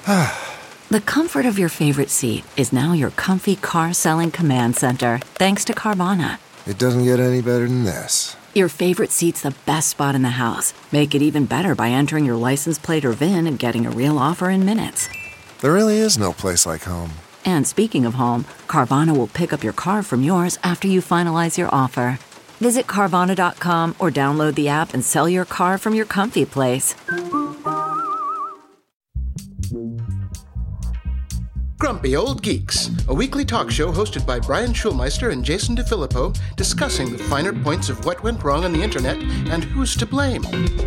The comfort of your favorite seat is now your comfy car selling command center, thanks to Carvana. It doesn't get any better than this. Your favorite seat's the best spot in the house. Make it even better by entering your license plate or VIN and getting a real offer in minutes. There really is no place like home. And speaking of home, Carvana will pick up your car from yours after you finalize your offer. Visit Carvana.com or download the app and sell your car from your comfy place. Grumpy Old Geeks, a weekly talk show hosted by Brian Schulmeister and Jason DeFilippo, discussing the finer points of what went wrong on the internet and who's to blame.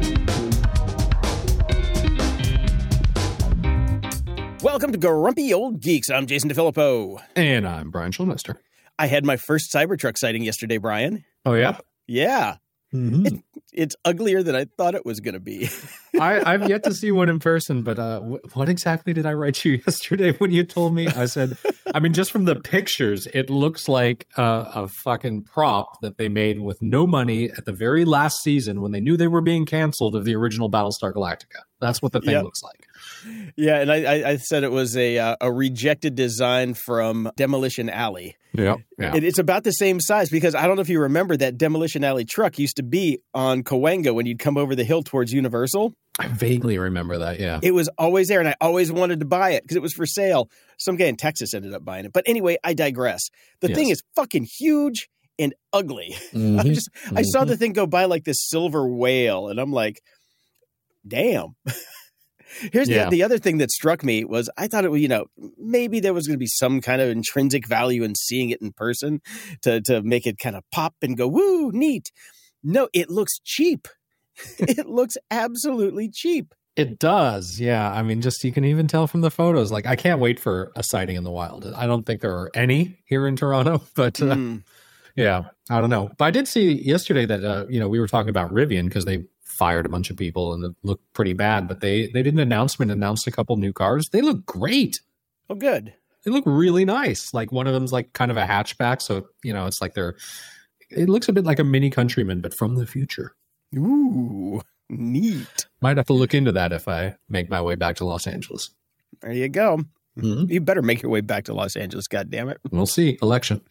Welcome to Grumpy Old Geeks. I'm Jason DeFilippo. And I'm Brian Schulmeister. I had my first Cybertruck sighting yesterday, Brian. Oh, yeah? Yeah. Mm-hmm. It's uglier than I thought it was going to be. I've yet to see one in person, but what exactly did I write you yesterday when you told me? I said, I mean, just from the pictures, it looks like a fucking prop that they made with no money at the very last season when they knew they were being canceled of the original Battlestar Galactica. That's what the thing looks like. Yeah, and I said it was a rejected design from Demolition Alley. Yeah. It's about the same size because I don't know if you remember that Demolition Alley truck used to be on Cahuenga when you'd come over the hill towards Universal. I vaguely remember that, yeah. It was always there, and I always wanted to buy it because it was for sale. Some guy in Texas ended up buying it. But anyway, I digress. The thing is fucking huge and ugly. Mm-hmm. I saw the thing go by like this silver whale, and I'm like, damn. Here's the other thing that struck me was I thought it was, maybe there was going to be some kind of intrinsic value in seeing it in person to make it kind of pop and go, woo, neat. No, it looks cheap. It looks absolutely cheap. It does, yeah. I mean, just you can even tell from the photos. Like, I can't wait for a sighting in the wild. I don't think there are any here in Toronto, but yeah, I don't know. But I did see yesterday that, we were talking about Rivian because they fired a bunch of people and it looked pretty bad, but they did an announcement, announced a couple new cars. They look great. Oh, good. They look really nice. Like one of them's like kind of a hatchback. So, it's like it looks a bit like a Mini Countryman, but from the future. Ooh, neat. Might have to look into that if I make my way back to Los Angeles. There you go. Mm-hmm. You better make your way back to Los Angeles, goddammit. We'll see. Election.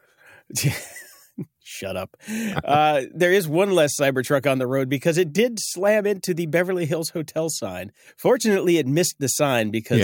Shut up. There is one less Cybertruck on the road because it did slam into the Beverly Hills Hotel sign. Fortunately, it missed the sign because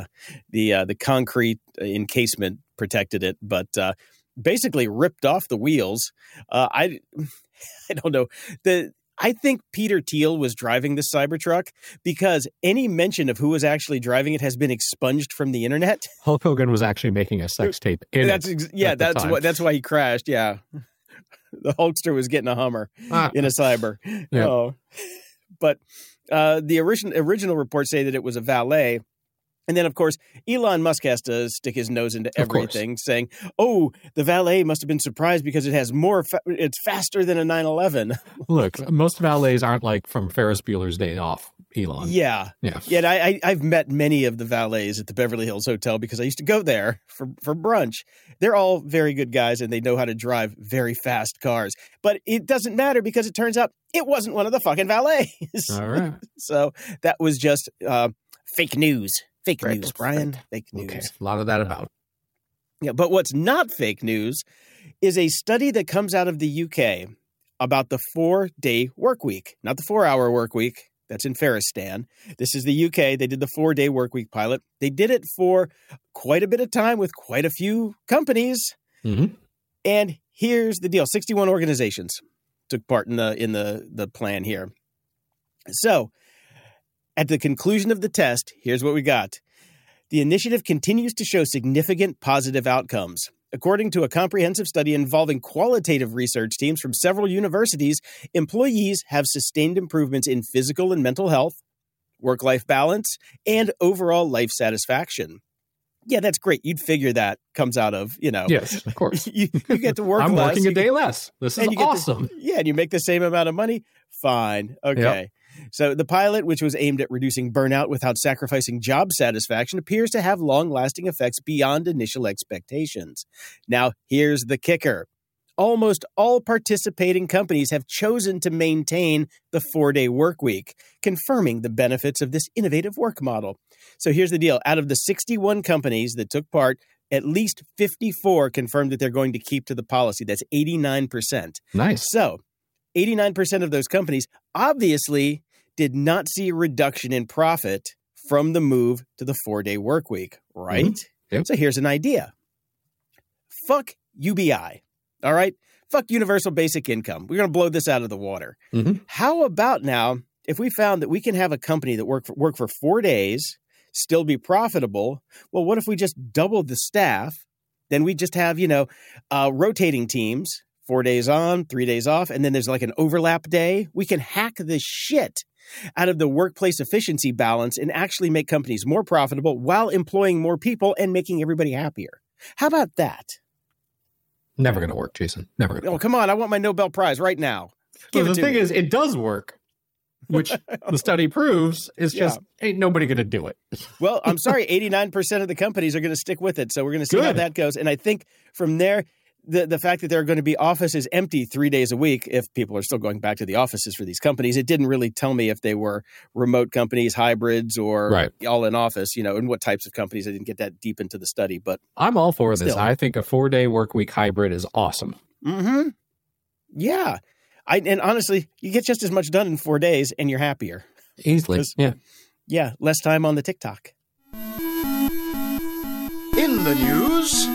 the concrete encasement protected it, but basically ripped off the wheels. I don't know. I think Peter Thiel was driving the Cybertruck because any mention of who was actually driving it has been expunged from the internet. Hulk Hogan was actually making a sex tape in that's why he crashed. Yeah. The Hulkster was getting a Hummer in a Cyber. Yeah. Oh. But the original reports say that it was a valet. And then, of course, Elon Musk has to stick his nose into everything, saying, oh, the valet must have been surprised because it has it's faster than a 911. Look, most valets aren't like from Ferris Bueller's Day Off, Elon. Yeah. And I've met many of the valets at the Beverly Hills Hotel because I used to go there for brunch. They're all very good guys, and they know how to drive very fast cars. But it doesn't matter because it turns out it wasn't one of the fucking valets. All right. So that was just fake news. Fake news, Brian. Fake news. Okay. A lot of that about. Yeah, but what's not fake news is a study that comes out of the UK about the 4-day work week, not the 4-hour work week. That's in Ferristan. This is the UK. They did the 4-day work week pilot. They did it for quite a bit of time with quite a few companies. Mm-hmm. And here's the deal. 61 organizations took part in the plan here. So, at the conclusion of the test, here's what we got. The initiative continues to show significant positive outcomes. According to a comprehensive study involving qualitative research teams from several universities, employees have sustained improvements in physical and mental health, work-life balance, and overall life satisfaction. Yeah, that's great. You'd figure that comes out of, Yes, of course. you get to work I'm less. working a day less. This is awesome. And you make the same amount of money. Fine. Okay. Yep. So the pilot, which was aimed at reducing burnout without sacrificing job satisfaction, appears to have long-lasting effects beyond initial expectations. Now, here's the kicker. almost all participating companies have chosen to maintain the 4-day work week, confirming the benefits of this innovative work model. So here's the deal. Out of the 61 companies that took part, at least 54 confirmed that they're going to keep to the policy. That's 89%. Nice. So 89% of those companies obviously did not see a reduction in profit from the move to the 4-day work week, right? Mm-hmm. Yep. So here's an idea. Fuck UBI, all right? Fuck universal basic income. We're going to blow this out of the water. Mm-hmm. How about now if we found that we can have a company that work for 4 days, still be profitable? Well, what if we just doubled the staff? Then we just have, rotating teams, 4 days on, 3 days off, and then there's like an overlap day. We can hack the shit out of the workplace efficiency balance and actually make companies more profitable while employing more people and making everybody happier. How about that? Never going to work, Jason. Never going to work. Oh, come on. I want my Nobel Prize right now. Well, the thing is, it does work, which the study proves is just ain't nobody going to do it. Well, I'm sorry. 89% of the companies are going to stick with it. So we're going to see how that goes. And I think from there, the fact that there are going to be offices empty 3 days a week, if people are still going back to the offices for these companies, it didn't really tell me if they were remote companies, hybrids, or all in office, and what types of companies. I didn't get that deep into the study, but I'm all for this. I think a 4-day work week hybrid is awesome. Mm-hmm. Yeah. And honestly, you get just as much done in 4 days and you're happier. Easily. Yeah. Yeah. Less time on the TikTok. In the news...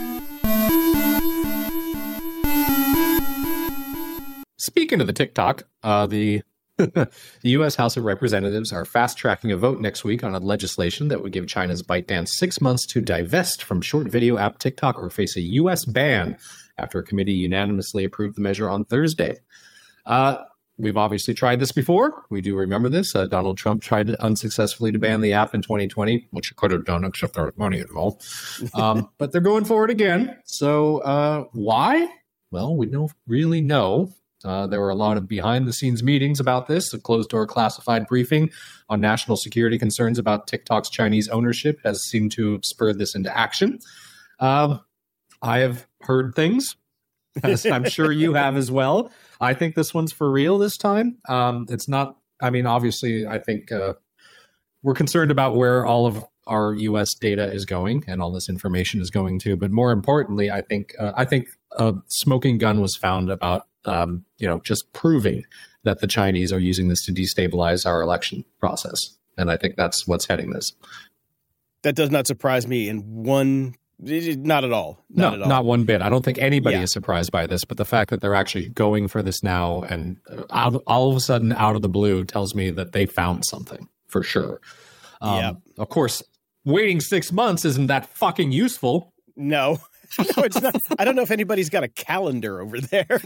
Speaking of the TikTok, the U.S. House of Representatives are fast-tracking a vote next week on a legislation that would give China's ByteDance 6 months to divest from short video app TikTok or face a U.S. ban after a committee unanimously approved the measure on Thursday. We've obviously tried this before. We do remember this. Donald Trump tried unsuccessfully to ban the app in 2020, which he could have done, except there was money involved. But they're going for it again. So why? Well, we don't really know. There were a lot of behind-the-scenes meetings about this, a closed-door classified briefing on national security concerns about TikTok's Chinese ownership has seemed to have spurred this into action. I have heard things, as I'm sure you have as well. I think this one's for real this time. It's not, obviously, I think we're concerned about where all of our U.S. data is going and all this information is going to. But more importantly, I think a smoking gun was found about just proving that the Chinese are using this to destabilize our election process. And I think that's what's heading this. That does not surprise me not at all. Not one bit. I don't think anybody is surprised by this, but the fact that they're actually going for this now and all of a sudden out of the blue tells me that they found something for sure. Of course, waiting 6 months isn't that fucking useful. No, it's not. I don't know if anybody's got a calendar over there.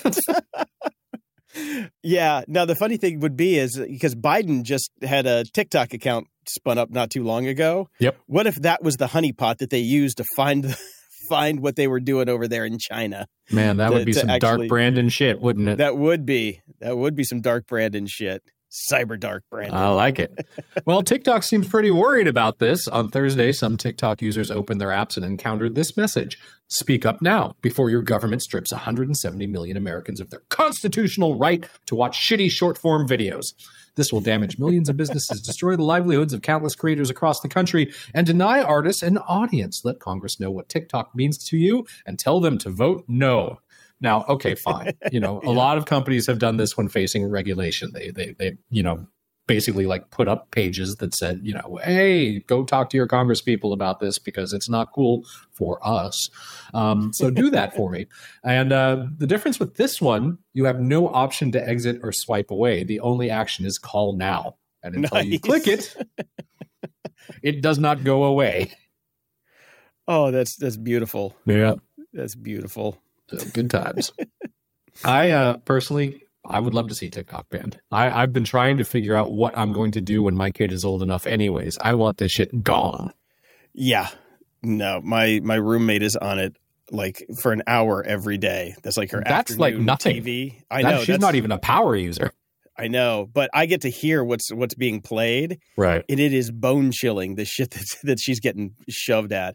Yeah. Now, the funny thing would be is because Biden just had a TikTok account spun up not too long ago. Yep. What if that was the honeypot that they used to find what they were doing over there in China? Man, that would be some dark Brandon shit, wouldn't it? That would be some dark Brandon shit. Cyber dark Brandon. I like it. Well, TikTok seems pretty worried about this. On Thursday, some TikTok users opened their apps and encountered this message. Speak up now before your government strips 170 million Americans of their constitutional right to watch shitty short-form videos. This will damage millions of businesses, destroy the livelihoods of countless creators across the country, and deny artists an audience. Let Congress know what TikTok means to you and tell them to vote no. Now, okay, fine. A lot of companies have done this when facing regulation. They basically like put up pages that said, hey, go talk to your Congress people about this because it's not cool for us. So do that for me. And the difference with this one, you have no option to exit or swipe away. The only action is call now. And until you click it, it does not go away. Oh, that's beautiful. Yeah. That's beautiful. So good times. I personally, I would love to see TikTok banned. I've been trying to figure out what I'm going to do when my kid is old enough anyways. I want this shit gone. Yeah. No, my roommate is on it like for an hour every day. That's like her That's like nothing. TV. She's not even a power user. I know, but I get to hear what's being played. Right. And it is bone chilling, the shit that she's getting shoved at.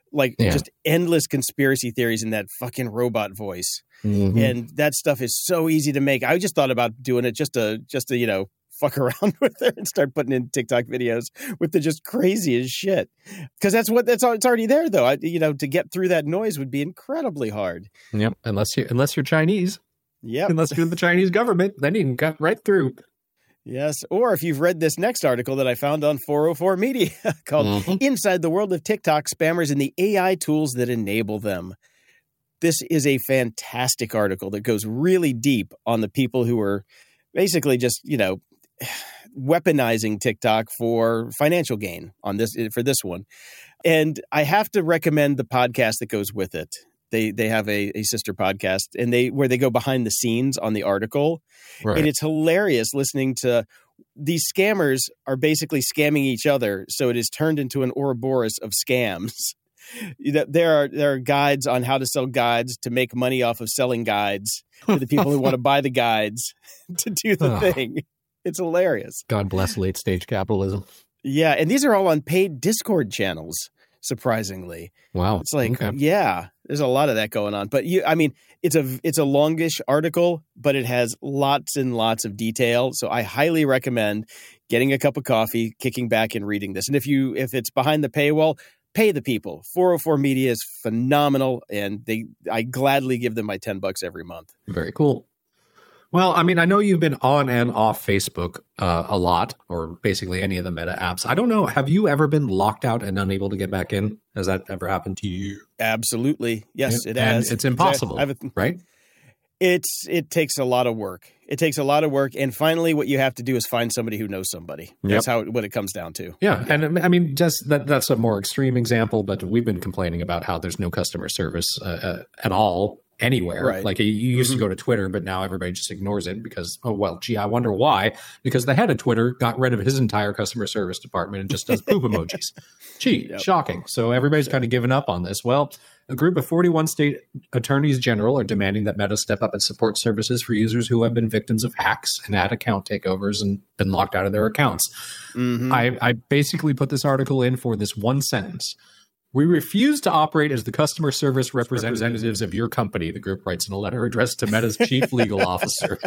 just endless conspiracy theories in that fucking robot voice. Mm-hmm. And that stuff is so easy to make. I just thought about doing it just to fuck around with it and start putting in TikTok videos with the just craziest shit. Because it's already there though. To get through that noise would be incredibly hard. Yep. Unless you're Chinese. Yep. Unless you're the Chinese government, then you can cut right through. Yes. Or if you've read this next article that I found on 404 Media called Inside the World of TikTok Spammers and the AI Tools That Enable Them. This is a fantastic article that goes really deep on the people who are basically just, weaponizing TikTok for financial gain for this one. And I have to recommend the podcast that goes with it. They have a sister podcast where they go behind the scenes on the article. Right. And it's hilarious listening to these scammers are basically scamming each other. So it is turned into an Ouroboros of scams. There are guides on how to sell guides to make money off of selling guides to the people who want to buy the guides to do the thing. It's hilarious. God bless late stage capitalism. Yeah. And these are all on paid Discord channels, surprisingly. Wow. It's like, there's a lot of that going on. But it's a longish article, but it has lots and lots of detail. So I highly recommend getting a cup of coffee, kicking back and reading this. And if it's behind the paywall, pay the people. 404 Media is phenomenal, and I gladly give them my $10 every month. Very cool. Well, I know you've been on and off Facebook a lot, or basically any of the Meta apps. I don't know. Have you ever been locked out and unable to get back in? Has that ever happened to you? Absolutely. Yes, it and has. It's impossible, right? It takes a lot of work. It takes a lot of work. And finally, what you have to do is find somebody who knows somebody. That's what it comes down to. Yeah. And just that's a more extreme example, but we've been complaining about how there's no customer service at all anywhere. Right. Like you used to go to Twitter, but now everybody just ignores it because, I wonder why. Because the head of Twitter got rid of his entire customer service department and just does poop emojis. Shocking. So everybody's kind of given up on this. Well, a group of 41 state attorneys general are demanding that Meta step up and support services for users who have been victims of hacks and had account takeovers and been locked out of their accounts. Mm-hmm. I basically put this article in for this one sentence. We refuse to operate as the customer service representatives of your company, the group writes in a letter addressed to Meta's chief legal officer,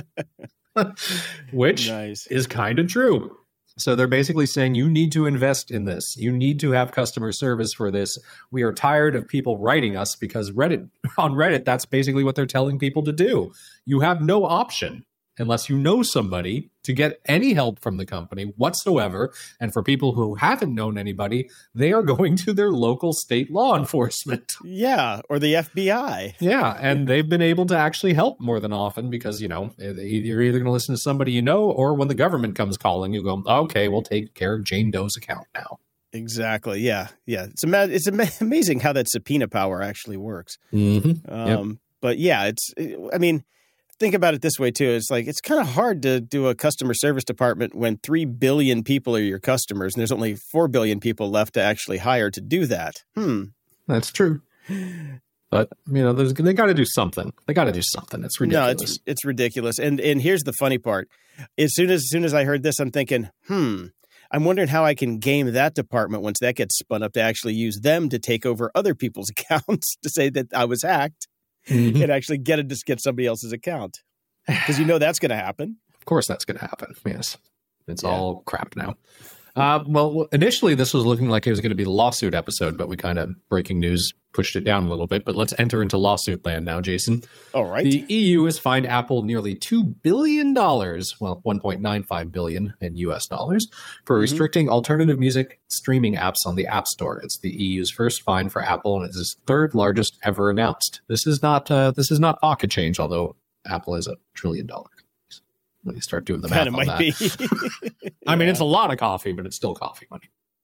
which is kind of true. So they're basically saying you need to invest in this. You need to have customer service for this. We are tired of people writing us because on Reddit, that's basically what they're telling people to do. You have no option unless you know somebody to get any help from the company whatsoever. And for people who haven't known anybody, they are going to their local state law enforcement. Yeah, or the FBI. Yeah, and they've been able to actually help more than often because, you're either going to listen to somebody you know, or when the government comes calling, you go, okay, we'll take care of Jane Doe's account now. Exactly, yeah. It's amazing how that subpoena power actually works. Mm-hmm. But yeah, think about it this way, too. It's like it's kind of hard to do a customer service department when 3 billion people are your customers and there's only 4 billion people left to actually hire to do that. That's true. But, they got to do something. They got to do something. It's ridiculous. No, it's ridiculous. And here's the funny part. As soon as I heard this, I'm thinking, I'm wondering how I can game that department once that gets spun up to actually use them to take over other people's accounts to say that I was hacked. Mm-hmm. And actually get somebody else's account. Because that's going to happen. Of course that's going to happen. Yes. It's all crap now. Well, initially this was looking like it was going to be the lawsuit episode, but we kind of, breaking news, pushed it down a little bit. But let's enter into lawsuit land now, Jason. All right. The EU has fined Apple nearly $2 billion, well, $1.95 billion in US dollars, for restricting alternative music streaming apps on the App Store. It's the EU's first fine for Apple, and it's its third largest ever announced. This is not pocket change, although Apple is $1 trillion. When you start doing the math on that. It's a lot of coffee, but it's still coffee money.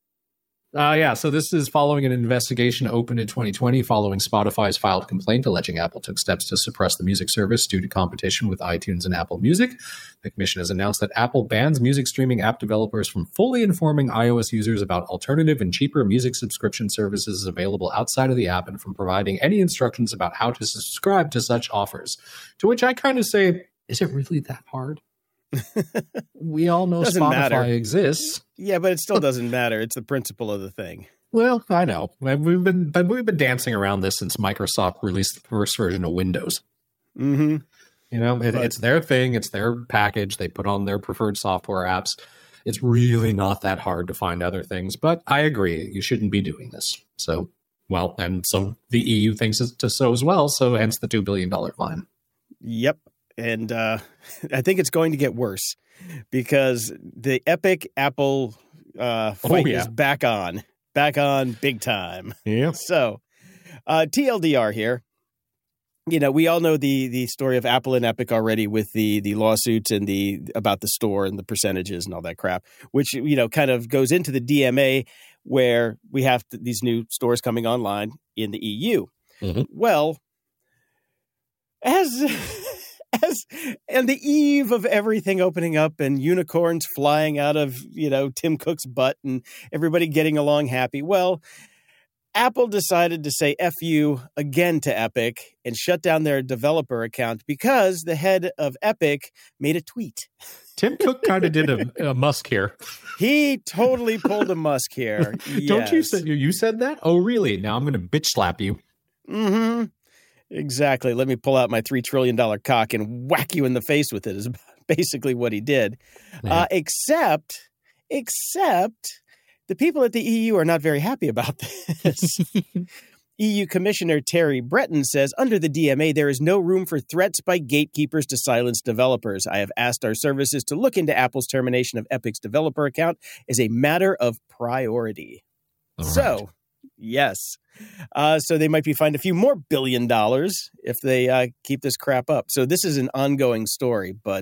So this is following an investigation opened in 2020 following Spotify's filed complaint alleging Apple took steps to suppress the music service due to competition with iTunes and Apple Music. The commission has announced that Apple bans music streaming app developers from fully informing iOS users about alternative and cheaper music subscription services available outside of the app and from providing any instructions about how to subscribe to such offers. To which I kind of say, is it really that hard? We all know Spotify exists. Yeah, but it still doesn't matter. It's the principle of the thing. Well, I know. We've been dancing around this since Microsoft released the first version of Windows. Mm-hmm. You know, it's their thing. It's their package. They put on their preferred software apps. It's really not that hard to find other things. But I agree. You shouldn't be doing this. So, well, and so the EU thinks so as well. So hence the $2 billion fine. Yep. And I think it's going to get worse because the Epic Apple fight is back on big time. Yeah. So TLDR here. You know, we all know the story of Apple and Epic already with the lawsuits and about the store and the percentages and all that crap, which, you know, kind of goes into the DMA where we have these new stores coming online in the EU. Mm-hmm. Well, as on the eve of everything opening up and unicorns flying out of, you know, Tim Cook's butt and everybody getting along happy, well, Apple decided to say F you again to Epic and shut down their developer account because the head of Epic made a tweet. Tim Cook kind of did a Musk here. He totally pulled a Musk here. Yes. Don't you said that? Oh, really? Now I'm going to bitch slap you. Mm-hmm. Exactly. Let me pull out my $3 trillion cock and whack you in the face with it is basically what he did. Yeah. Except the people at the EU are not very happy about this. EU Commissioner Terry Breton says, under the DMA, there is no room for threats by gatekeepers to silence developers. I have asked our services to look into Apple's termination of Epic's developer account as a matter of priority. All so, right. Yes. So they might be fined a few more $1 billion if they keep this crap up. So this is an ongoing story. But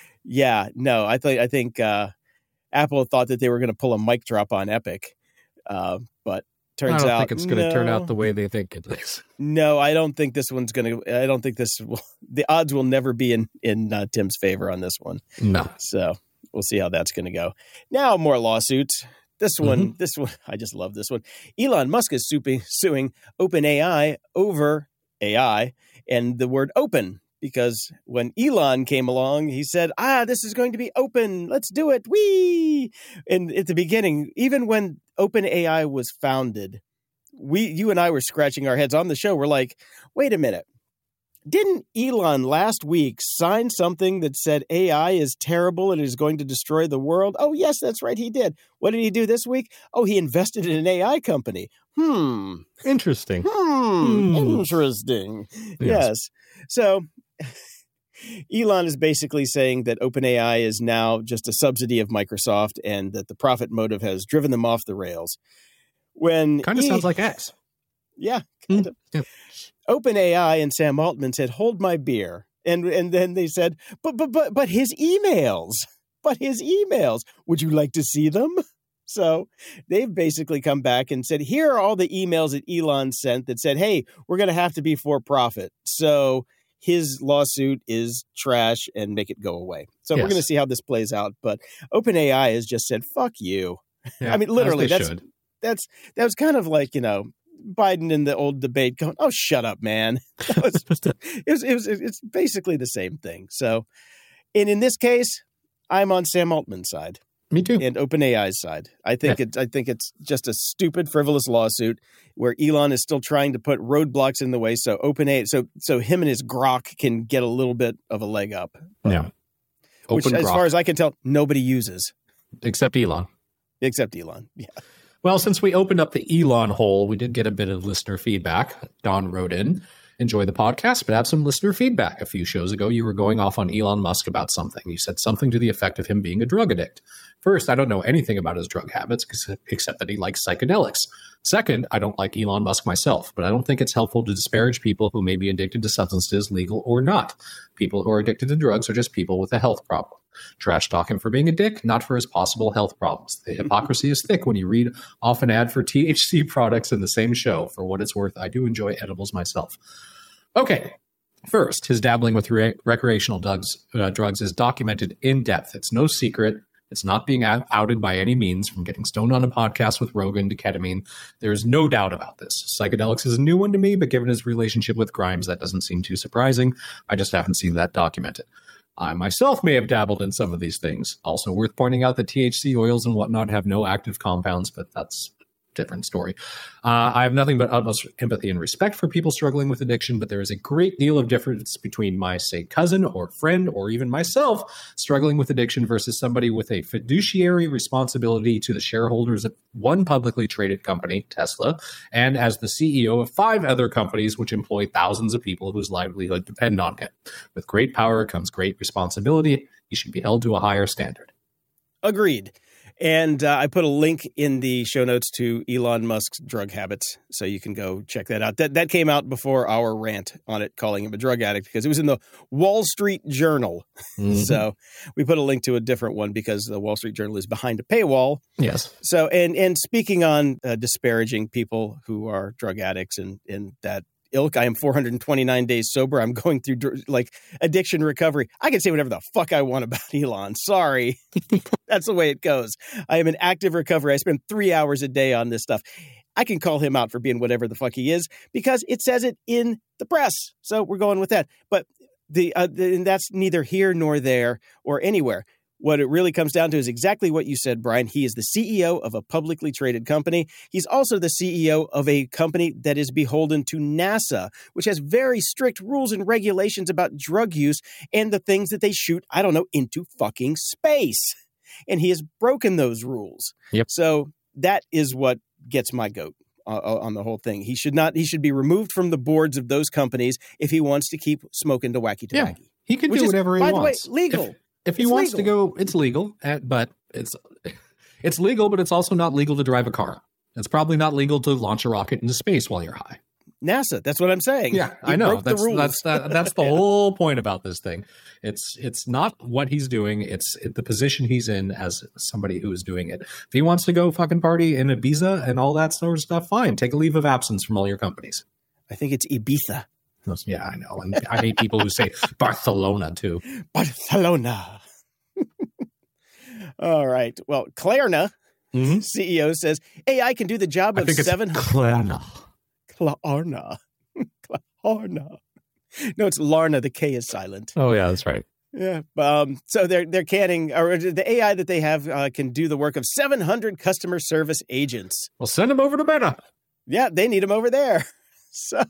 I think Apple thought that they were going to pull a mic drop on Epic, but turns out I don't think it's going to turn out the way they think it is. No, I don't think this one's going to. I don't think this will. The odds will never be in Tim's favor on this one. No. So we'll see how that's going to go. Now more lawsuits. This one, I just love this one. Elon Musk is suing OpenAI over AI and the word open. Because when Elon came along, he said, this is going to be open. Let's do it. Whee! And at the beginning, even when OpenAI was founded, you and I were scratching our heads on the show. We're like, wait a minute. Didn't Elon last week sign something that said AI is terrible and is going to destroy the world? Oh, yes, that's right. He did. What did he do this week? Oh, he invested in an AI company. Interesting. Interesting. Yes. So Elon is basically saying that OpenAI is now just a subsidy of Microsoft and that the profit motive has driven them off the rails. When kind of sounds like X. Yeah, kind of. Yeah. OpenAI and Sam Altman said, "Hold my beer," and then they said, "But his emails. Would you like to see them?" So they've basically come back and said, "Here are all the emails that Elon sent that said, hey, we're going to have to be for profit." So his lawsuit is trash and make it go away. So we're going to see how this plays out. But OpenAI has just said, "Fuck you." Yeah, I mean, literally, that was kind of like, you know, Biden in the old debate going, "Oh, shut up, man." It's basically the same thing. So, and in this case, I'm on Sam Altman's side. Me too. And OpenAI's side. I think it's just a stupid, frivolous lawsuit where Elon is still trying to put roadblocks in the way so OpenAI, so him and his grok can get a little bit of a leg up. Yeah. Which, as far as I can tell, nobody uses. Except Elon. Yeah. Well, since we opened up the Elon hole, we did get a bit of listener feedback. Don wrote in, enjoy the podcast, but have some listener feedback. A few shows ago, you were going off on Elon Musk about something. You said something to the effect of him being a drug addict. First, I don't know anything about his drug habits except that he likes psychedelics. Second, I don't like Elon Musk myself, but I don't think it's helpful to disparage people who may be addicted to substances, legal or not. People who are addicted to drugs are just people with a health problem. Trash talk him for being a dick, not for his possible health problems. The hypocrisy is thick when you read off an ad for THC products in the same show. For what it's worth, I do enjoy edibles myself. Okay, first, his dabbling with recreational drugs is documented in depth. It's no secret. It's not being outed by any means, from getting stoned on a podcast with Rogan to ketamine. There's no doubt about this. Psychedelics is a new one to me, but given his relationship with Grimes, that doesn't seem too surprising. I just haven't seen that documented. I myself may have dabbled in some of these things. Also worth pointing out that THC oils and whatnot have no active compounds, but that's different story. I have nothing but utmost empathy and respect for people struggling with addiction, but there is a great deal of difference between my, say, cousin or friend or even myself struggling with addiction versus somebody with a fiduciary responsibility to the shareholders of one publicly traded company, Tesla, and as the CEO of 5 other companies which employ thousands of people whose livelihood depend on him. With great power comes great responsibility. He should be held to a higher standard. Agreed. And I put a link in the show notes to Elon Musk's drug habits, so you can go check that out. That came out before our rant on it, calling him a drug addict, because it was in the Wall Street Journal. Mm-hmm. So we put a link to a different one because the Wall Street Journal is behind a paywall. Yes. So, and speaking on disparaging people who are drug addicts and that ilk, I am 429 days sober. I'm going through like addiction recovery. I can say whatever the fuck I want about Elon. Sorry. That's the way it goes. I am in active recovery. I spend 3 hours a day on this stuff. I can call him out for being whatever the fuck he is because it says it in the press. So we're going with that. But and that's neither here nor there or anywhere. What it really comes down to is exactly what you said, Brian. He is the CEO of a publicly traded company. He's also the CEO of a company that is beholden to NASA, which has very strict rules and regulations about drug use and the things that they shoot, I don't know, into fucking space. And he has broken those rules. Yep. So that is what gets my goat on the whole thing. He should be removed from the boards of those companies if he wants to keep smoking the wacky tobacco. Yeah, he can do whatever he wants. By the way, legal. If he wants to go, it's legal, but it's legal, but it's also not legal to drive a car. It's probably not legal to launch a rocket into space while you're high. NASA, that's what I'm saying. Yeah, I know. That's the whole point about this thing. It's not what he's doing. It's the position he's in as somebody who is doing it. If he wants to go fucking party in Ibiza and all that sort of stuff, fine. Take a leave of absence from all your companies. I think it's Ibiza. Yeah, I know. And I hate people who say Barcelona, too. Barcelona. All right. Well, Klarna CEO says AI can do the job of 700. Klarna. Klarna. No, it's Larna. The K is silent. Oh, yeah, that's right. Yeah. So they're canning, or the AI that they have can do the work of 700 customer service agents. Well, send them over to Meta. Yeah, they need them over there. So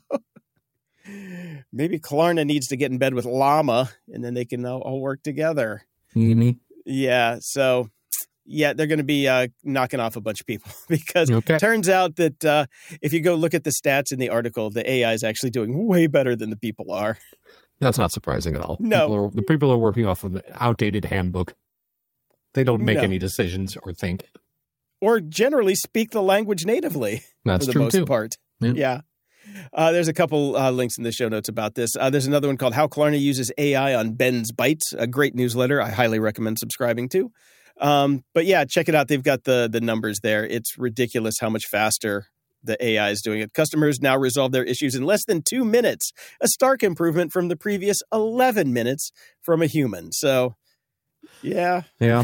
maybe Klarna needs to get in bed with Llama, and then they can all work together. Mm-hmm. Yeah. So, yeah, they're going to be knocking off a bunch of people because it turns out that if you go look at the stats in the article, the AI is actually doing way better than the people are. That's not surprising at all. No. The people are working off of an outdated handbook. They don't make any decisions or think. Or generally speak the language natively. That's for the true, most too. part. Yeah. There's a couple links in the show notes about this. There's another one called How Klarna Uses AI on Ben's Bites, a great newsletter I highly recommend subscribing to. But yeah, check it out. They've got the numbers there. It's ridiculous how much faster the AI is doing it. Customers now resolve their issues in less than 2 minutes, a stark improvement from the previous 11 minutes from a human. So, yeah. Yeah.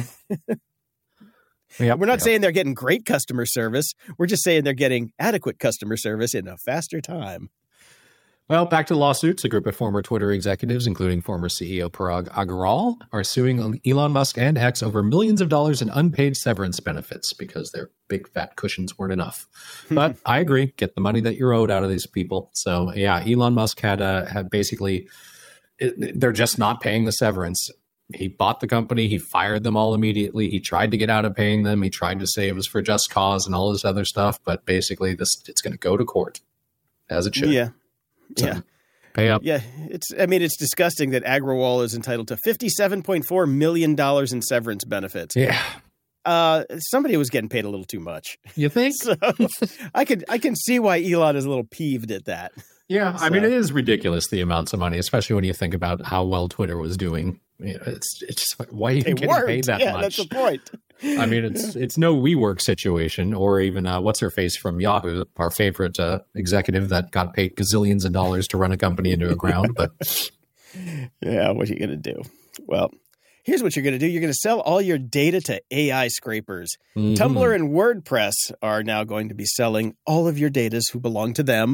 We're not saying they're getting great customer service. We're just saying they're getting adequate customer service in a faster time. Well, back to lawsuits. A group of former Twitter executives, including former CEO Parag Agrawal, are suing Elon Musk and X over millions of dollars in unpaid severance benefits because their big fat cushions weren't enough. But I agree. Get the money that you're owed out of these people. So, yeah, Elon Musk had basically, they're just not paying the severance. He bought the company. He fired them all immediately. He tried to get out of paying them. He tried to say it was for just cause and all this other stuff. But basically, it's going to go to court, as it should. Yeah. So, yeah. Pay up. Yeah. It's disgusting that Agrawal is entitled to $57.4 million in severance benefits. Yeah. Somebody was getting paid a little too much. You think? So I can see why Elon is a little peeved at that. Yeah. I mean, it is ridiculous, the amounts of money, especially when you think about how well Twitter was doing. You know, it's just like, why are you getting paid that much? That's the point. I mean, it's no WeWork situation, or even what's her face from Yahoo, our favorite executive that got paid gazillions of dollars to run a company into the ground. But yeah, what are you going to do? Well, here's what you're going to do. You're going to sell all your data to AI scrapers. Mm-hmm. Tumblr and WordPress are now going to be selling all of your data who belong to them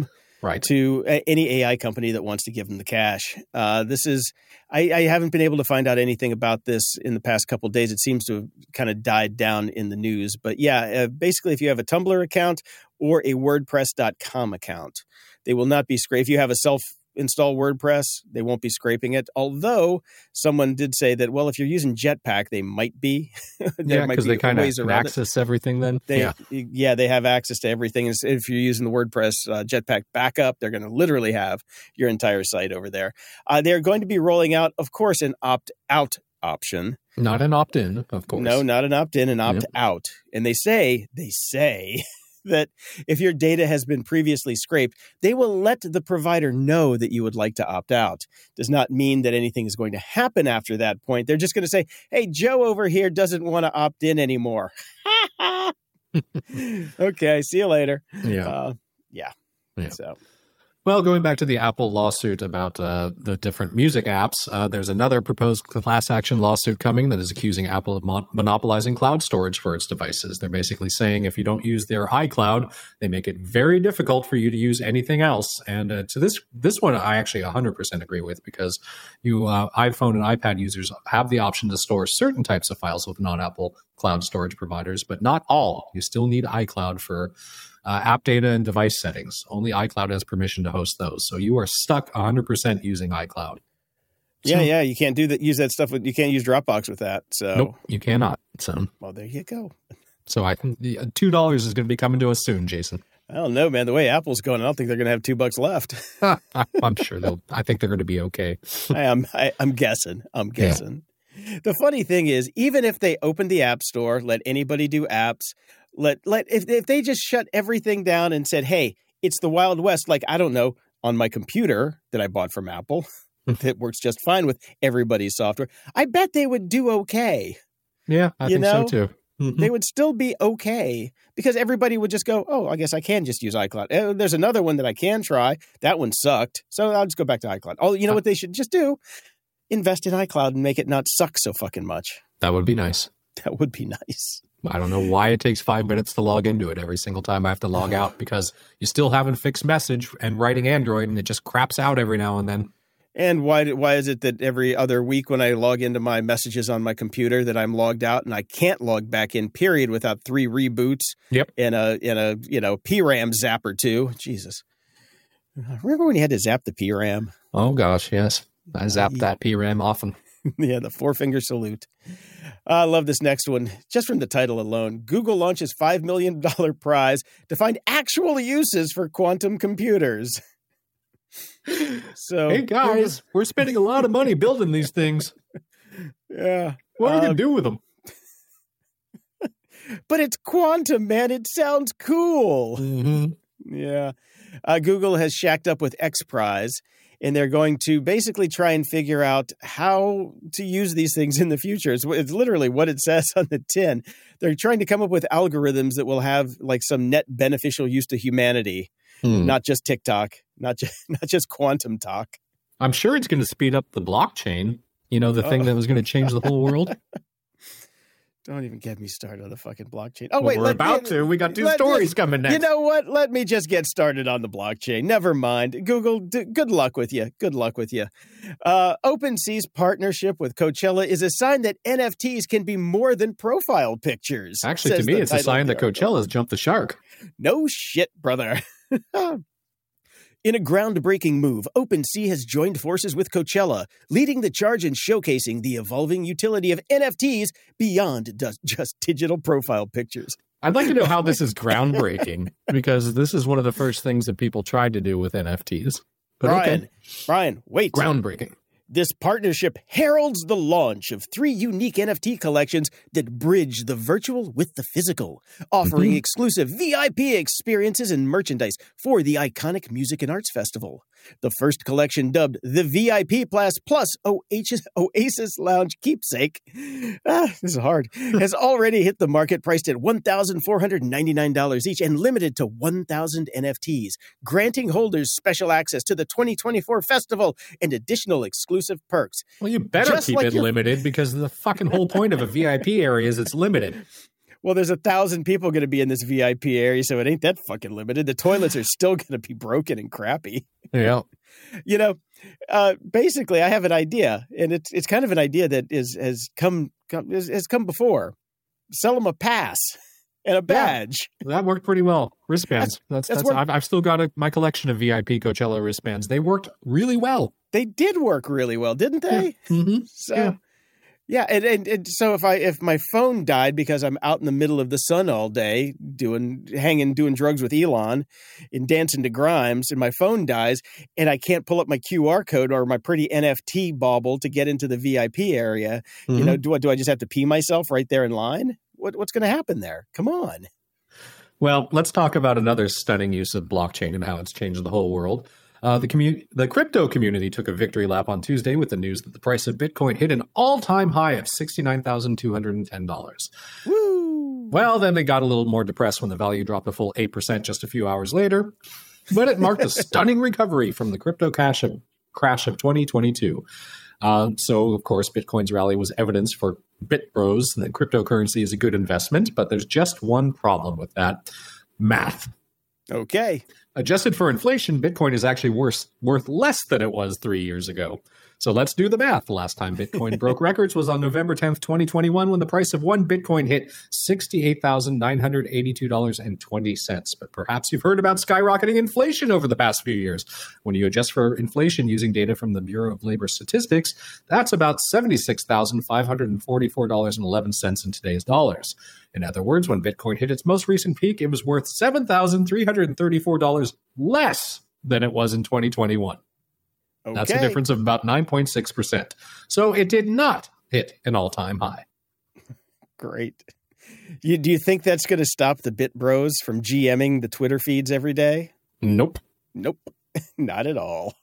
to any AI company that wants to give them the cash. This is, I haven't been able to find out anything about this in the past couple of days. It seems to have kind of died down in the news. But yeah, basically, if you have a Tumblr account or a WordPress.com account, they will not be scraped. If you have a self-install WordPress, they won't be scraping it. Although someone did say that, well, if you're using Jetpack, they might be. Because they kind of access everything then. They have access to everything. If you're using the WordPress Jetpack backup, they're going to literally have your entire site over there. They're going to be rolling out, of course, an opt-out option. Not an opt-in, of course. No, not an opt-in, an opt-out. And they say that if your data has been previously scraped, they will let the provider know that you would like to opt out. Does not mean that anything is going to happen after that point. They're just going to say, hey, Joe over here doesn't want to opt in anymore. Okay, see you later. Yeah. So. Well, going back to the Apple lawsuit about the different music apps, there's another proposed class action lawsuit coming that is accusing Apple of monopolizing cloud storage for its devices. They're basically saying if you don't use their iCloud, they make it very difficult for you to use anything else. And to this one, I actually 100% agree with, because you iPhone and iPad users have the option to store certain types of files with non-Apple cloud storage providers, but not all. You still need iCloud for app data and device settings. Only iCloud has permission to host those. So you are stuck 100% using iCloud. Yeah, you can't use that stuff. You can't use Dropbox with that. So nope, you cannot. So well, there you go. So I think $2 is going to be coming to us soon, Jason. I don't know, man. The way Apple's going, I don't think they're going to have $2 left. I'm sure I think they're going to be okay. I'm guessing. Yeah. The funny thing is, even if they open the App Store, let anybody do apps, if they just shut everything down and said, hey, it's the Wild West, like, I don't know, on my computer that I bought from Apple, that works just fine with everybody's software, I bet they would do okay. Yeah, I think so too. Mm-hmm. They would still be okay, because everybody would just go, oh, I guess I can just use iCloud. There's another one that I can try. That one sucked, so I'll just go back to iCloud. Oh, you know what they should just do? Invest in iCloud and make it not suck so fucking much. That would be nice. That would be nice. I don't know why it takes 5 minutes to log into it every single time I have to log out, because you still haven't fixed message and writing Android, and it just craps out every now and then. And why is it that every other week when I log into my messages on my computer that I'm logged out and I can't log back in, period, without 3 reboots and a PRAM zap or 2? Jesus. Remember when you had to zap the PRAM? Oh, gosh, yes. I zapped that PRAM often. Yeah, the 4-finger salute. I love this next one. Just from the title alone, Google launches $5 million prize to find actual uses for quantum computers. So, hey, guys, we're spending a lot of money building these things. Yeah. What are you going to do with them? But it's quantum, man. It sounds cool. Mm-hmm. Yeah. Google has shacked up with X Prize, and they're going to basically try and figure out how to use these things in the future. It's literally what it says on the tin. They're trying to come up with algorithms that will have like some net beneficial use to humanity, not just TikTok, not just quantum talk. I'm sure it's going to speed up the blockchain, the thing that was going to change the whole world. Don't even get me started on the fucking blockchain. Oh, wait, we're about to. We got 2 stories coming next. You know what? Let me just get started on the blockchain. Never mind. Google, good luck with you. Good luck with you. OpenSea's partnership with Coachella is a sign that NFTs can be more than profile pictures. Actually, to me, it's a sign that Coachella's jumped the shark. No shit, brother. In a groundbreaking move, OpenSea has joined forces with Coachella, leading the charge in showcasing the evolving utility of NFTs beyond just digital profile pictures. I'd like to know how this is groundbreaking, because this is one of the first things that people tried to do with NFTs. But Brian, wait. Groundbreaking. This partnership heralds the launch of 3 unique NFT collections that bridge the virtual with the physical, offering exclusive VIP experiences and merchandise for the iconic Music and Arts Festival. The first collection, dubbed the VIP Plus Oasis Lounge Keepsake, this is hard, has already hit the market, priced at $1,499 each and limited to 1,000 NFTs, granting holders special access to the 2024 festival and additional exclusive perks. Well, you better keep it limited, because the fucking whole point of a VIP area is it's limited. Well, there's 1,000 people going to be in this VIP area, so it ain't that fucking limited. The toilets are still going to be broken and crappy. Yeah. Basically, I have an idea, and it's kind of an idea that has come before. Sell them a pass and a badge. Yeah, that worked pretty well. Wristbands. That's I've still got my collection of VIP Coachella wristbands. They worked really well. They did work really well, didn't they? Yeah. Mm-hmm. So, yeah. And so if my phone died because I'm out in the middle of the sun all day doing drugs with Elon and dancing to Grimes, and my phone dies and I can't pull up my QR code or my pretty NFT bauble to get into the VIP area, do I just have to pee myself right there in line? What's going to happen there? Come on. Well, let's talk about another stunning use of blockchain and how it's changed the whole world. The crypto community took a victory lap on Tuesday with the news that the price of Bitcoin hit an all-time high of $69,210. Woo! Well, then they got a little more depressed when the value dropped a full 8% just a few hours later. But it marked a stunning recovery from the crypto crash of 2022. So, of course, Bitcoin's rally was evidence for BitBros that cryptocurrency is a good investment, but there's just one problem with that: math. Okay. Adjusted for inflation, Bitcoin is actually worth less than it was 3 years ago. So let's do the math. The last time Bitcoin broke records was on November 10th, 2021, when the price of one Bitcoin hit $68,982.20. But perhaps you've heard about skyrocketing inflation over the past few years. When you adjust for inflation using data from the Bureau of Labor Statistics, that's about $76,544.11 in today's dollars. In other words, when Bitcoin hit its most recent peak, it was worth $7,334 less than it was in 2021. Okay. That's a difference of about 9.6%. So it did not hit an all-time high. Great. Do you think that's going to stop the BitBros from GMing the Twitter feeds every day? Nope. Not at all.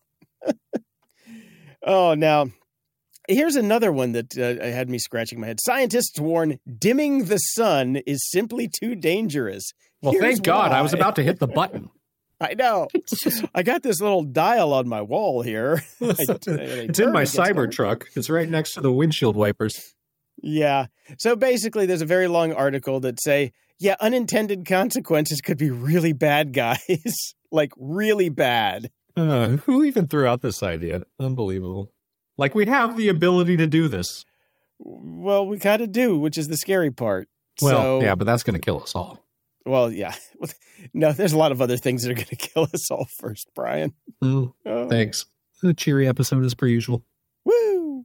Oh, now, here's another one that had me scratching my head. Scientists warn dimming the sun is simply too dangerous. Well, thank God. I was about to hit the button. I know. I got this little dial on my wall here. It's in my Cybertruck. It's right next to the windshield wipers. Yeah. So basically, there's a very long article that say, unintended consequences could be really bad, guys. Like, really bad. Who even threw out this idea? Unbelievable. Like, we have the ability to do this. Well, we kind of do, which is the scary part. Well, yeah, but that's going to kill us all. Well, yeah. No, there's a lot of other things that are going to kill us all first, Brian. Thanks. A cheery episode as per usual. Woo!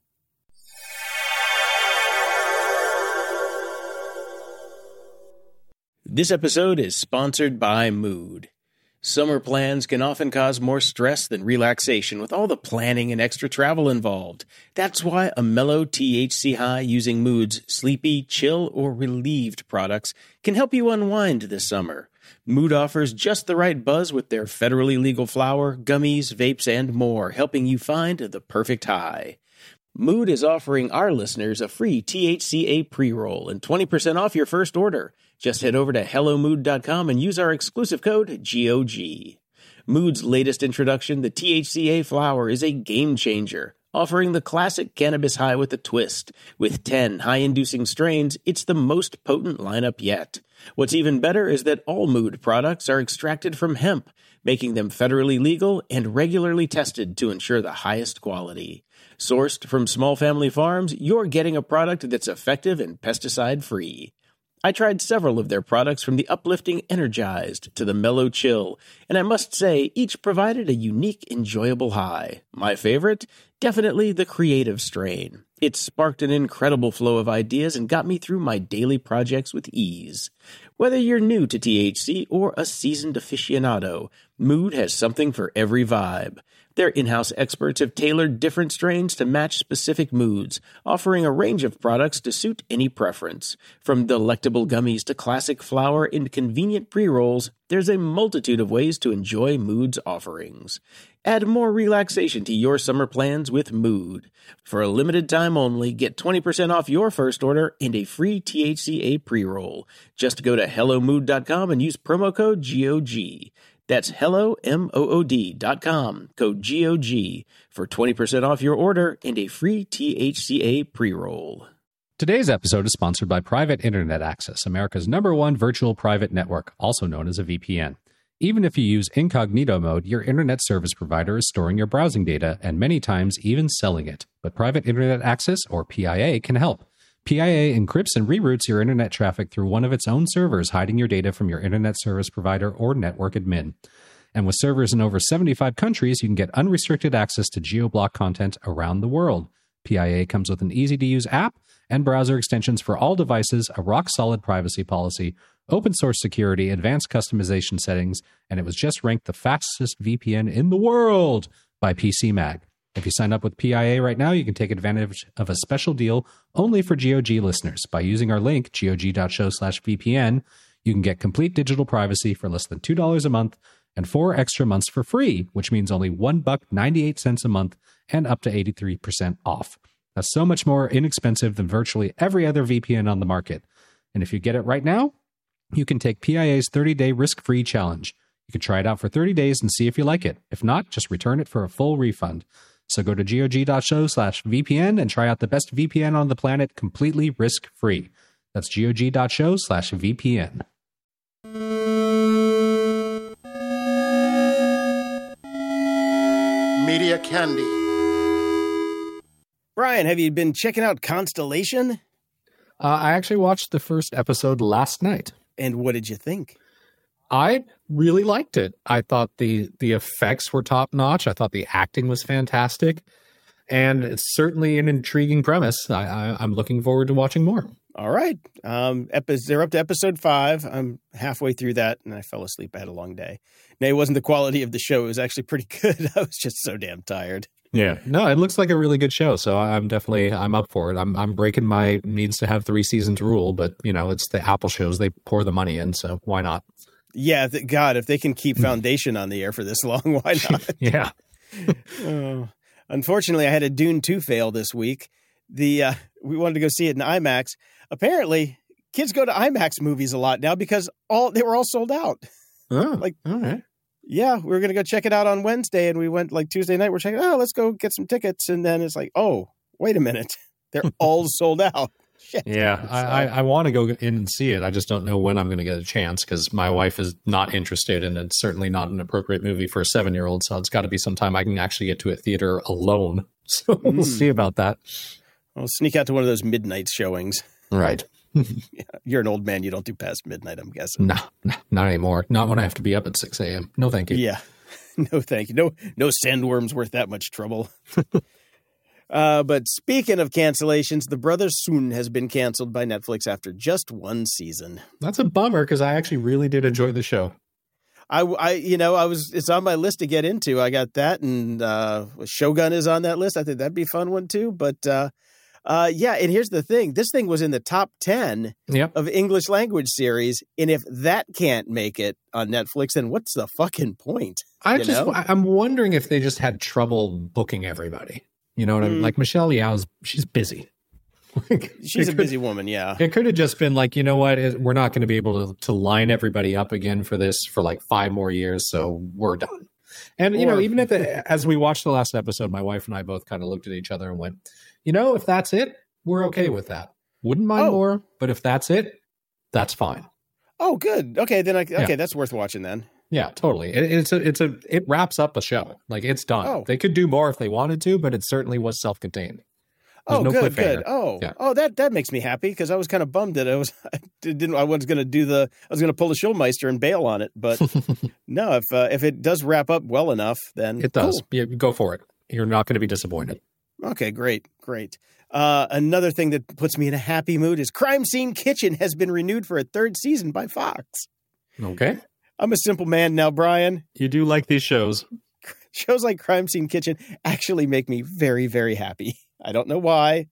This episode is sponsored by Mood. Summer plans can often cause more stress than relaxation with all the planning and extra travel involved. That's why a mellow THC high using Mood's sleepy, chill, or relieved products can help you unwind this summer. Mood offers just the right buzz with their federally legal flower, gummies, vapes, and more, helping you find the perfect high. Mood is offering our listeners a free THCA pre-roll and 20% off your first order. Just head over to HelloMood.com and use our exclusive code GOG. Mood's latest introduction, the THCA flower, is a game changer, offering the classic cannabis high with a twist. With 10 high-inducing strains, it's the most potent lineup yet. What's even better is that all Mood products are extracted from hemp, making them federally legal and regularly tested to ensure the highest quality. Sourced from small family farms, you're getting a product that's effective and pesticide-free. I tried several of their products, from the uplifting Energized to the Mellow Chill, and I must say each provided a unique, enjoyable high. My favorite? Definitely the Creative strain. It sparked an incredible flow of ideas and got me through my daily projects with ease. Whether you're new to THC or a seasoned aficionado, Mood has something for every vibe. Their in-house experts have tailored different strains to match specific moods, offering a range of products to suit any preference. From delectable gummies to classic flower and convenient pre-rolls, there's a multitude of ways to enjoy Mood's offerings. Add more relaxation to your summer plans with Mood. For a limited time only, get 20% off your first order and a free THCA pre-roll. Just go to HelloMood.com and use promo code GOG. That's HelloMood.com, code GOG, for 20% off your order and a free THCA pre-roll. Today's episode is sponsored by Private Internet Access, America's #1 virtual private network, also known as a VPN. Even if you use incognito mode, your internet service provider is storing your browsing data and many times even selling it. But Private Internet Access, or PIA, can help. PIA encrypts and reroutes your internet traffic through one of its own servers, hiding your data from your internet service provider or network admin. And with servers in over 75 countries, you can get unrestricted access to geo-block content around the world. PIA comes with an easy-to-use app and browser extensions for all devices, a rock-solid privacy policy, open-source security, advanced customization settings, and it was just ranked the fastest VPN in the world by PC Mag. If you sign up with PIA right now, you can take advantage of a special deal only for GOG listeners. By using our link, gog.show/VPN, you can get complete digital privacy for less than $2 a month and 4 extra months for free, which means only $1.98 a month and up to 83% off. That's so much more inexpensive than virtually every other VPN on the market. And if you get it right now, you can take PIA's 30-day risk-free challenge. You can try it out for 30 days and see if you like it. If not, just return it for a full refund. So go to gog.show/VPN and try out the best VPN on the planet completely risk-free. That's gog.show/VPN. Media Candy. Brian, have you been checking out Constellation? I actually watched the first episode last night. And what did you think? I really liked it. I thought the effects were top-notch. I thought the acting was fantastic. And it's certainly an intriguing premise. I'm looking forward to watching more. All right. They're up to episode 5. I'm halfway through that, and I fell asleep. I had a long day. Now, it wasn't the quality of the show. It was actually pretty good. I was just so damn tired. Yeah. No, it looks like a really good show. So I'm up for it. I'm breaking my needs to have 3 seasons rule, but it's the Apple shows. They pour the money in. So why not? Yeah. God, if they can keep Foundation on the air for this long, why not? Yeah. Unfortunately, I had a Dune 2 fail this week. We wanted to go see it in IMAX. Apparently, kids go to IMAX movies a lot now because they were all sold out. Oh, all right. Yeah, we were going to go check it out on Wednesday, and we went Tuesday night. We're checking, let's go get some tickets. And then it's oh, wait a minute. They're all sold out. Shit. Yeah, I want to go in and see it. I just don't know when I'm going to get a chance because my wife is not interested, and it's certainly not an appropriate movie for a 7-year-old. So it's got to be sometime I can actually get to a theater alone. So we'll see about that. I'll sneak out to one of those midnight showings. Right. Yeah, you're an old man. You don't do past midnight, I'm guessing. No, not anymore. Not when I have to be up at 6 a.m. No, thank you. Yeah. No, thank you. No sandworm's worth that much trouble. But speaking of cancellations, The Brothers Soon has been canceled by Netflix after just 1 season. That's a bummer because I actually really did enjoy the show. It's on my list to get into. I got that, and Shogun is on that list. I think that'd be a fun one too. But and here's the thing. This thing was in the top 10 of English language series. And if that can't make it on Netflix, then what's the fucking point? I'm wondering if they just had trouble booking everybody. You know what I mean? Like Michelle Yeoh's, she's busy. She's a busy woman, yeah. It could have just been like, you know what? We're not going to be able to line everybody up again for this for 5 more years. So we're done. And, even as we watched the last episode, my wife and I both kind of looked at each other and went, if that's it, we're okay with that. Wouldn't mind more, but if that's it, that's fine. Oh, good. Okay, then that's worth watching then. Yeah, totally. It wraps up a show. It's done. Oh. They could do more if they wanted to, but it certainly was self-contained. Good. That makes me happy because I was kind of bummed that I was going to pull the Schulmeister and bail on it, but no, if it does wrap up well enough, then it does. Cool. Yeah, go for it. You're not going to be disappointed. Okay, great. Another thing that puts me in a happy mood is Crime Scene Kitchen has been renewed for a 3rd season by Fox. Okay. I'm a simple man now, Brian. You do like these shows. Shows like Crime Scene Kitchen actually make me very, very happy. I don't know why.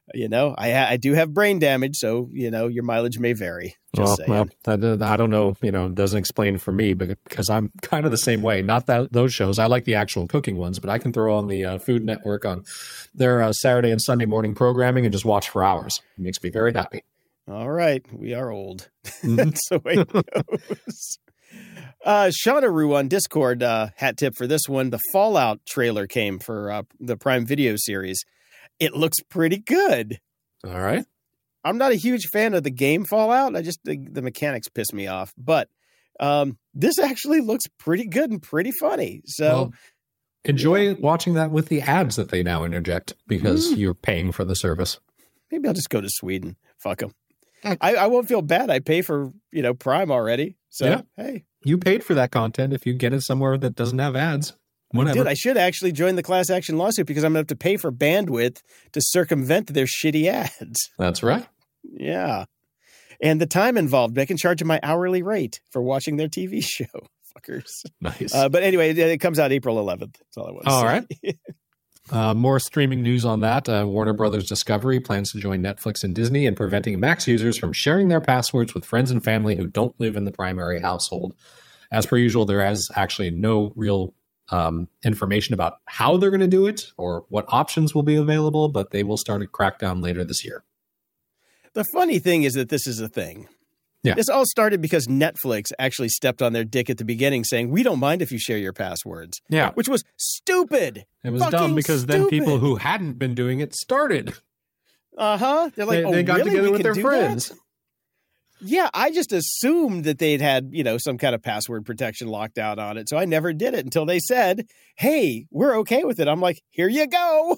I do have brain damage, so, your mileage may vary. Just saying. Well, I don't know, it doesn't explain for me because I'm kind of the same way. Not those shows. I like the actual cooking ones, but I can throw on the Food Network on their Saturday and Sunday morning programming and just watch for hours. It makes me very happy. All right. We are old. That's the way it goes. Shaunaru on Discord, hat tip for this one. The Fallout trailer came for the Prime Video series. It looks pretty good. All right. I'm not a huge fan of the game Fallout. The mechanics piss me off. But this actually looks pretty good and pretty funny. So enjoy watching that with the ads that they now interject because you're paying for the service. Maybe I'll just go to Sweden. Fuck them. I won't feel bad. I pay for, Prime already. So, hey. You paid for that content if you get it somewhere that doesn't have ads. Whatever. Dude, I should actually join the class action lawsuit because I'm going to have to pay for bandwidth to circumvent their shitty ads. That's right. Yeah. And the time involved. I can charge them my hourly rate for watching their TV show. Fuckers. Nice. But anyway, it comes out April 11th. That's all I want to say. All right. More streaming news on that. Warner Brothers Discovery plans to join Netflix and Disney in preventing Max users from sharing their passwords with friends and family who don't live in the primary household. As per usual, there is actually no real information about how they're going to do it or what options will be available, but they will start a crackdown later this year. The funny thing is that this is a thing. Yeah. This all started because Netflix actually stepped on their dick at the beginning saying, we don't mind if you share your passwords. Yeah. Which was stupid. It was dumb because then people who hadn't been doing it started. Uh-huh. They're like, they got really? together with their friends. That? Yeah, I just assumed that they'd had, some kind of password protection locked out on it. So I never did it until they said, hey, we're okay with it. I'm like, here you go.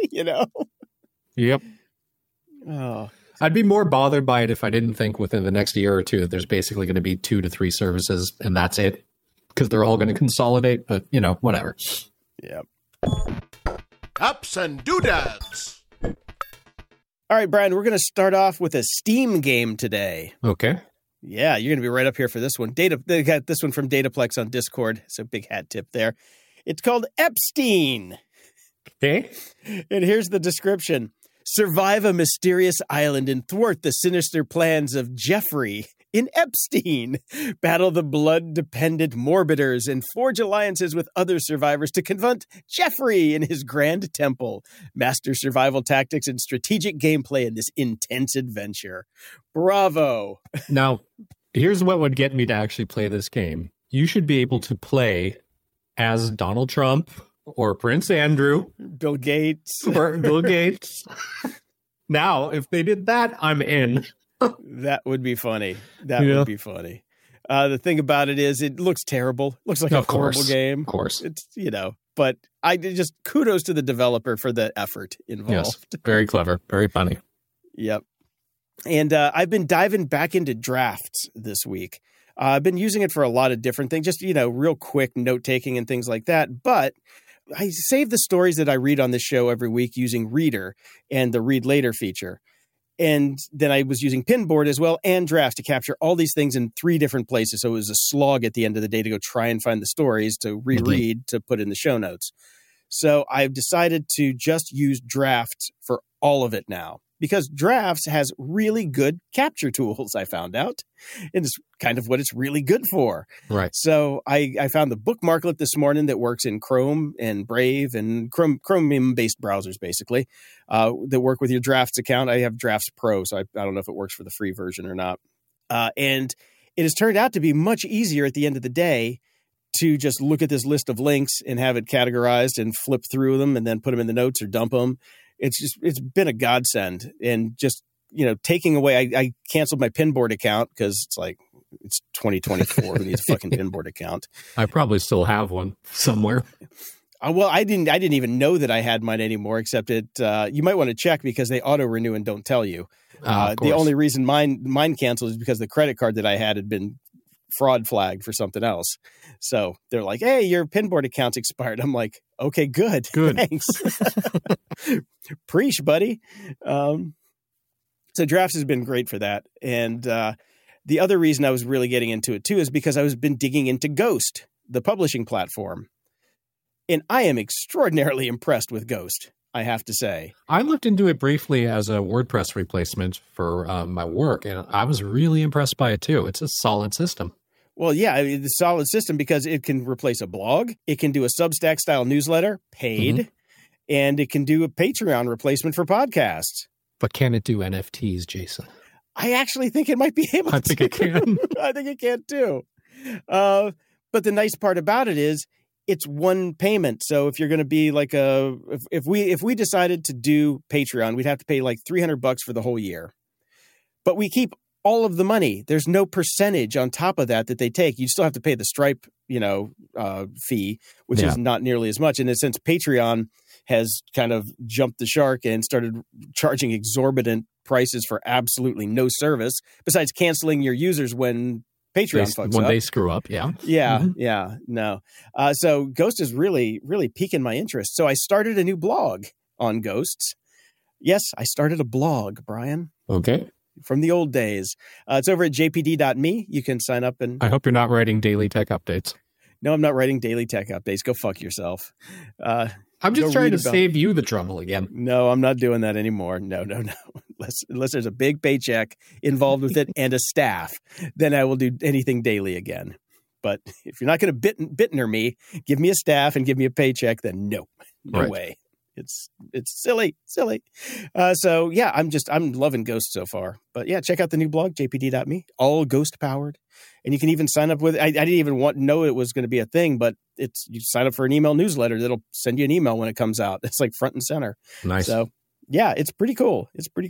Yep. Oh. I'd be more bothered by it if I didn't think within the next year or two that there's basically going to be 2 to 3 services and that's it. Because they're all going to consolidate, but, whatever. Yep. Ups and doodads. All right, Brian, we're going to start off with a Steam game today. Okay. Yeah, you're going to be right up here for this one. They got this one from Dataplex on Discord. It's a big hat tip there. It's called Epstein. Okay. And here's the description. Survive a mysterious island and thwart the sinister plans of Jeffrey in Epstein. Battle the blood-dependent Morbiders and forge alliances with other survivors to confront Jeffrey in his grand temple. Master survival tactics and strategic gameplay in this intense adventure. Bravo. Now, here's what would get me to actually play this game. You should be able to play as Donald Trump or Prince Andrew. Bill Gates. Or Bill Gates. Now, if they did that, I'm in. That would be funny. Would be funny. The thing about it is it looks terrible. It looks like a horrible game. Of course. It's, but I just kudos to the developer for the effort involved. Yes, very clever. Very funny. Yep. And I've been diving back into drafts this week. I've been using it for a lot of different things, just, real quick note-taking and things like that. But I save the stories that I read on this show every week using Reader and the Read Later feature. And then I was using Pinboard as well and Drafts to capture all these things in 3 different places. So it was a slog at the end of the day to go try and find the stories to reread to put in the show notes. So I've decided to just use Drafts for all of it now because Drafts has really good capture tools, I found out. And it's kind of what it's really good for. Right. So I found the bookmarklet this morning that works in Chrome and Brave and Chromium-based browsers, basically, that work with your Drafts account. I have Drafts Pro, so I don't know if it works for the free version or not. And it has turned out to be much easier at the end of the day to just look at this list of links and have it categorized and flip through them and then put them in the notes or dump them. It's been a godsend. And just, taking away, I canceled my Pinboard account because it's 2024. Who needs a fucking Pinboard account? I probably still have one somewhere. Well, I didn't even know that I had mine anymore, except you might want to check because they auto renew and don't tell you. The only reason mine canceled is because the credit card that I had been fraud flagged for something else. So they're like, hey, your Pinboard account's expired. I'm like, okay, good. Thanks. Preach, buddy. So Drafts has been great for that. And the other reason I was really getting into it too is because I was been digging into Ghost, the publishing platform. And I am extraordinarily impressed with Ghost, I have to say. I looked into it briefly as a WordPress replacement for my work, and I was really impressed by it too. It's a solid system. Well, yeah, it's a solid system because it can replace a blog. It can do a Substack-style newsletter, paid, and it can do a Patreon replacement for podcasts. But can it do NFTs, Jason? I actually think it might be able to. I think it can. I think it can too. But the nice part about it is it's one payment. So if you're going to be like if we decided to do Patreon, we'd have to pay like $300 for the whole year. but we keep all of the money. There's no percentage on top of that they take. You still have to pay the Stripe, fee, which is not nearly as much. And since Patreon has kind of jumped the shark and started charging exorbitant prices for absolutely no service, besides canceling your users when Patreon fucks up. When they screw up, yeah. Yeah, Mm-hmm. yeah, no. So Ghost is really, really piquing my interest. So I started a new blog on ghosts. Yes, I started a blog, Brian. Okay. From the old days. It's over at jpd.me. You can sign up and... I hope you're not writing daily tech updates. No, I'm not writing daily tech updates. Go fuck yourself. I'm just trying to save you the trouble again. No, I'm not doing that anymore. No. Unless there's a big paycheck involved with it and a staff, then I will do anything daily again. But if you're not going to Bittner me, give me a staff and give me a paycheck, then no way. It's silly. So yeah, I'm loving Ghost so far. But yeah, check out the new blog, jpd.me, all ghost powered. And you can even sign up with, I didn't even know it was going to be a thing, but you sign up for an email newsletter that'll send you an email when it comes out. It's like front and center. Nice. So yeah, it's pretty cool.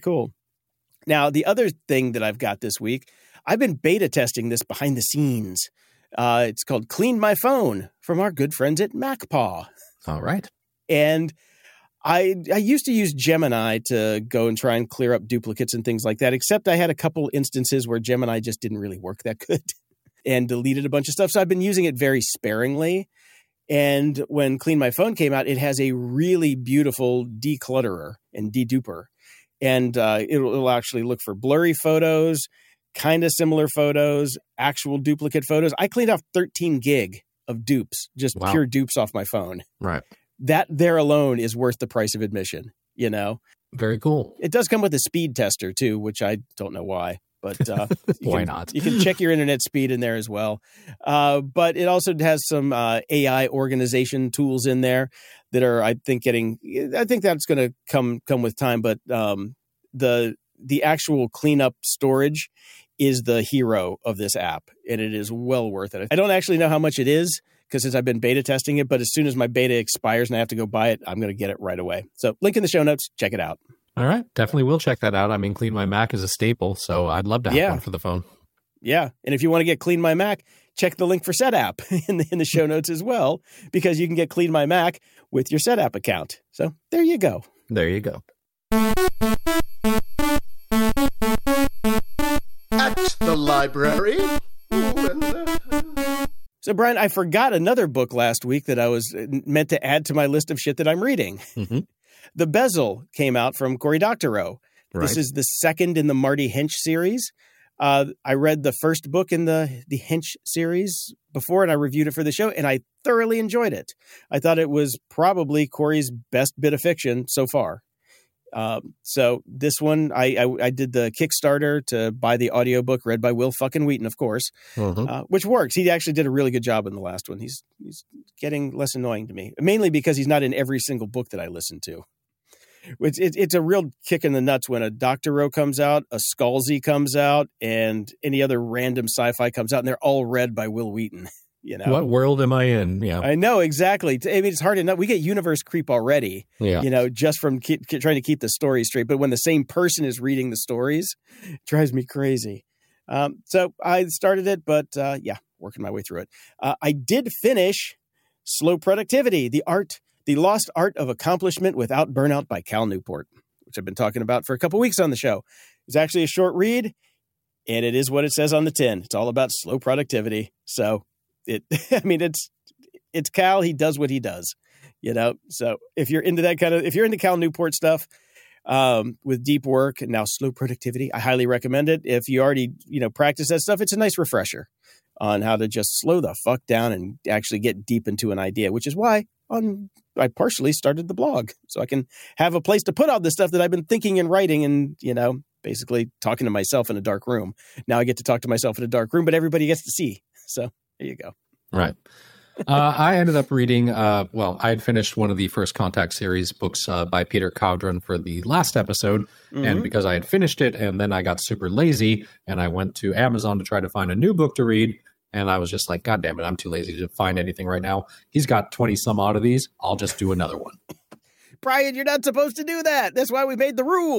Now, the other thing that I've got this week, I've been beta testing this behind the scenes. It's called Clean My Phone from our good friends at MacPaw. All right. And I used to use Gemini to go and try and clear up duplicates and things like that, except I had a couple instances where Gemini just didn't really work that good and deleted a bunch of stuff. So I've been using it very sparingly. And when Clean My Phone came out, it has a really beautiful declutterer and deduper. And it'll actually look for blurry photos, kind of similar photos, actual duplicate photos. I cleaned off 13 gig of dupes, just pure dupes off my phone. Right. That there alone is worth the price of admission, Very cool. It does come with a speed tester too, which I don't know why, but why not? You can check your internet speed in there as well. But it also has some AI organization tools in there that are, I think that's going to come with time. But the actual cleanup storage is the hero of this app, and it is well worth it. I don't actually know how much it is, because since I've been beta testing it, but as soon as my beta expires and I have to go buy it, I'm going to get it right away. So link in the show notes. Check it out. All right. Definitely will check that out. I mean, Clean My Mac is a staple, so I'd love to have one for the phone. Yeah. And if you want to get Clean My Mac, check the link for SetApp in the show notes as well, because you can get Clean My Mac with your SetApp account. So there you go. There you go. At the library. So, Brian, I forgot another book last week that I was meant to add to my list of shit that I'm reading. Mm-hmm. The Bezel came out from Cory Doctorow. Right. This is the second in the Marty Hinch series. I read the first book in the Hinch series before, and I reviewed it for the show, and I thoroughly enjoyed it. I thought it was probably Cory's best bit of fiction so far. So this one, I did the Kickstarter to buy the audiobook read by Will fucking Wheaton, of course, which works. He actually did a really good job in the last one. He's getting less annoying to me, mainly because he's not in every single book that I listen to. It's a real kick in the nuts when a Doctorow comes out, a Scalzi comes out, and any other random sci-fi comes out, and they're all read by Will Wheaton. What world am I in? Yeah, I know exactly. I mean, it's hard enough. We get universe creep already. Yeah, just from trying to keep the story straight. But when the same person is reading the stories, it drives me crazy. So I started it, but working my way through it. I did finish Slow Productivity: The Lost Art of Accomplishment Without Burnout by Cal Newport, which I've been talking about for a couple weeks on the show. It's actually a short read, and it is what it says on the tin. It's all about slow productivity. So it's Cal. He does what he does, So if you're into if you're into Cal Newport stuff with deep work and now slow productivity, I highly recommend it. If you already, practice that stuff, it's a nice refresher on how to just slow the fuck down and actually get deep into an idea, which is why I partially started the blog, so I can have a place to put all this stuff that I've been thinking and writing and, basically talking to myself in a dark room. Now I get to talk to myself in a dark room, but everybody gets to see. So there you go. Right. I ended up reading, I had finished one of the First Contact series books by Peter Cowdron for the last episode. Mm-hmm. And because I had finished it and then I got super lazy and I went to Amazon to try to find a new book to read. And I was just like, God damn it, I'm too lazy to find anything right now. He's got 20 some odd of these. I'll just do another one. Brian, you're not supposed to do that. That's why we made the rule.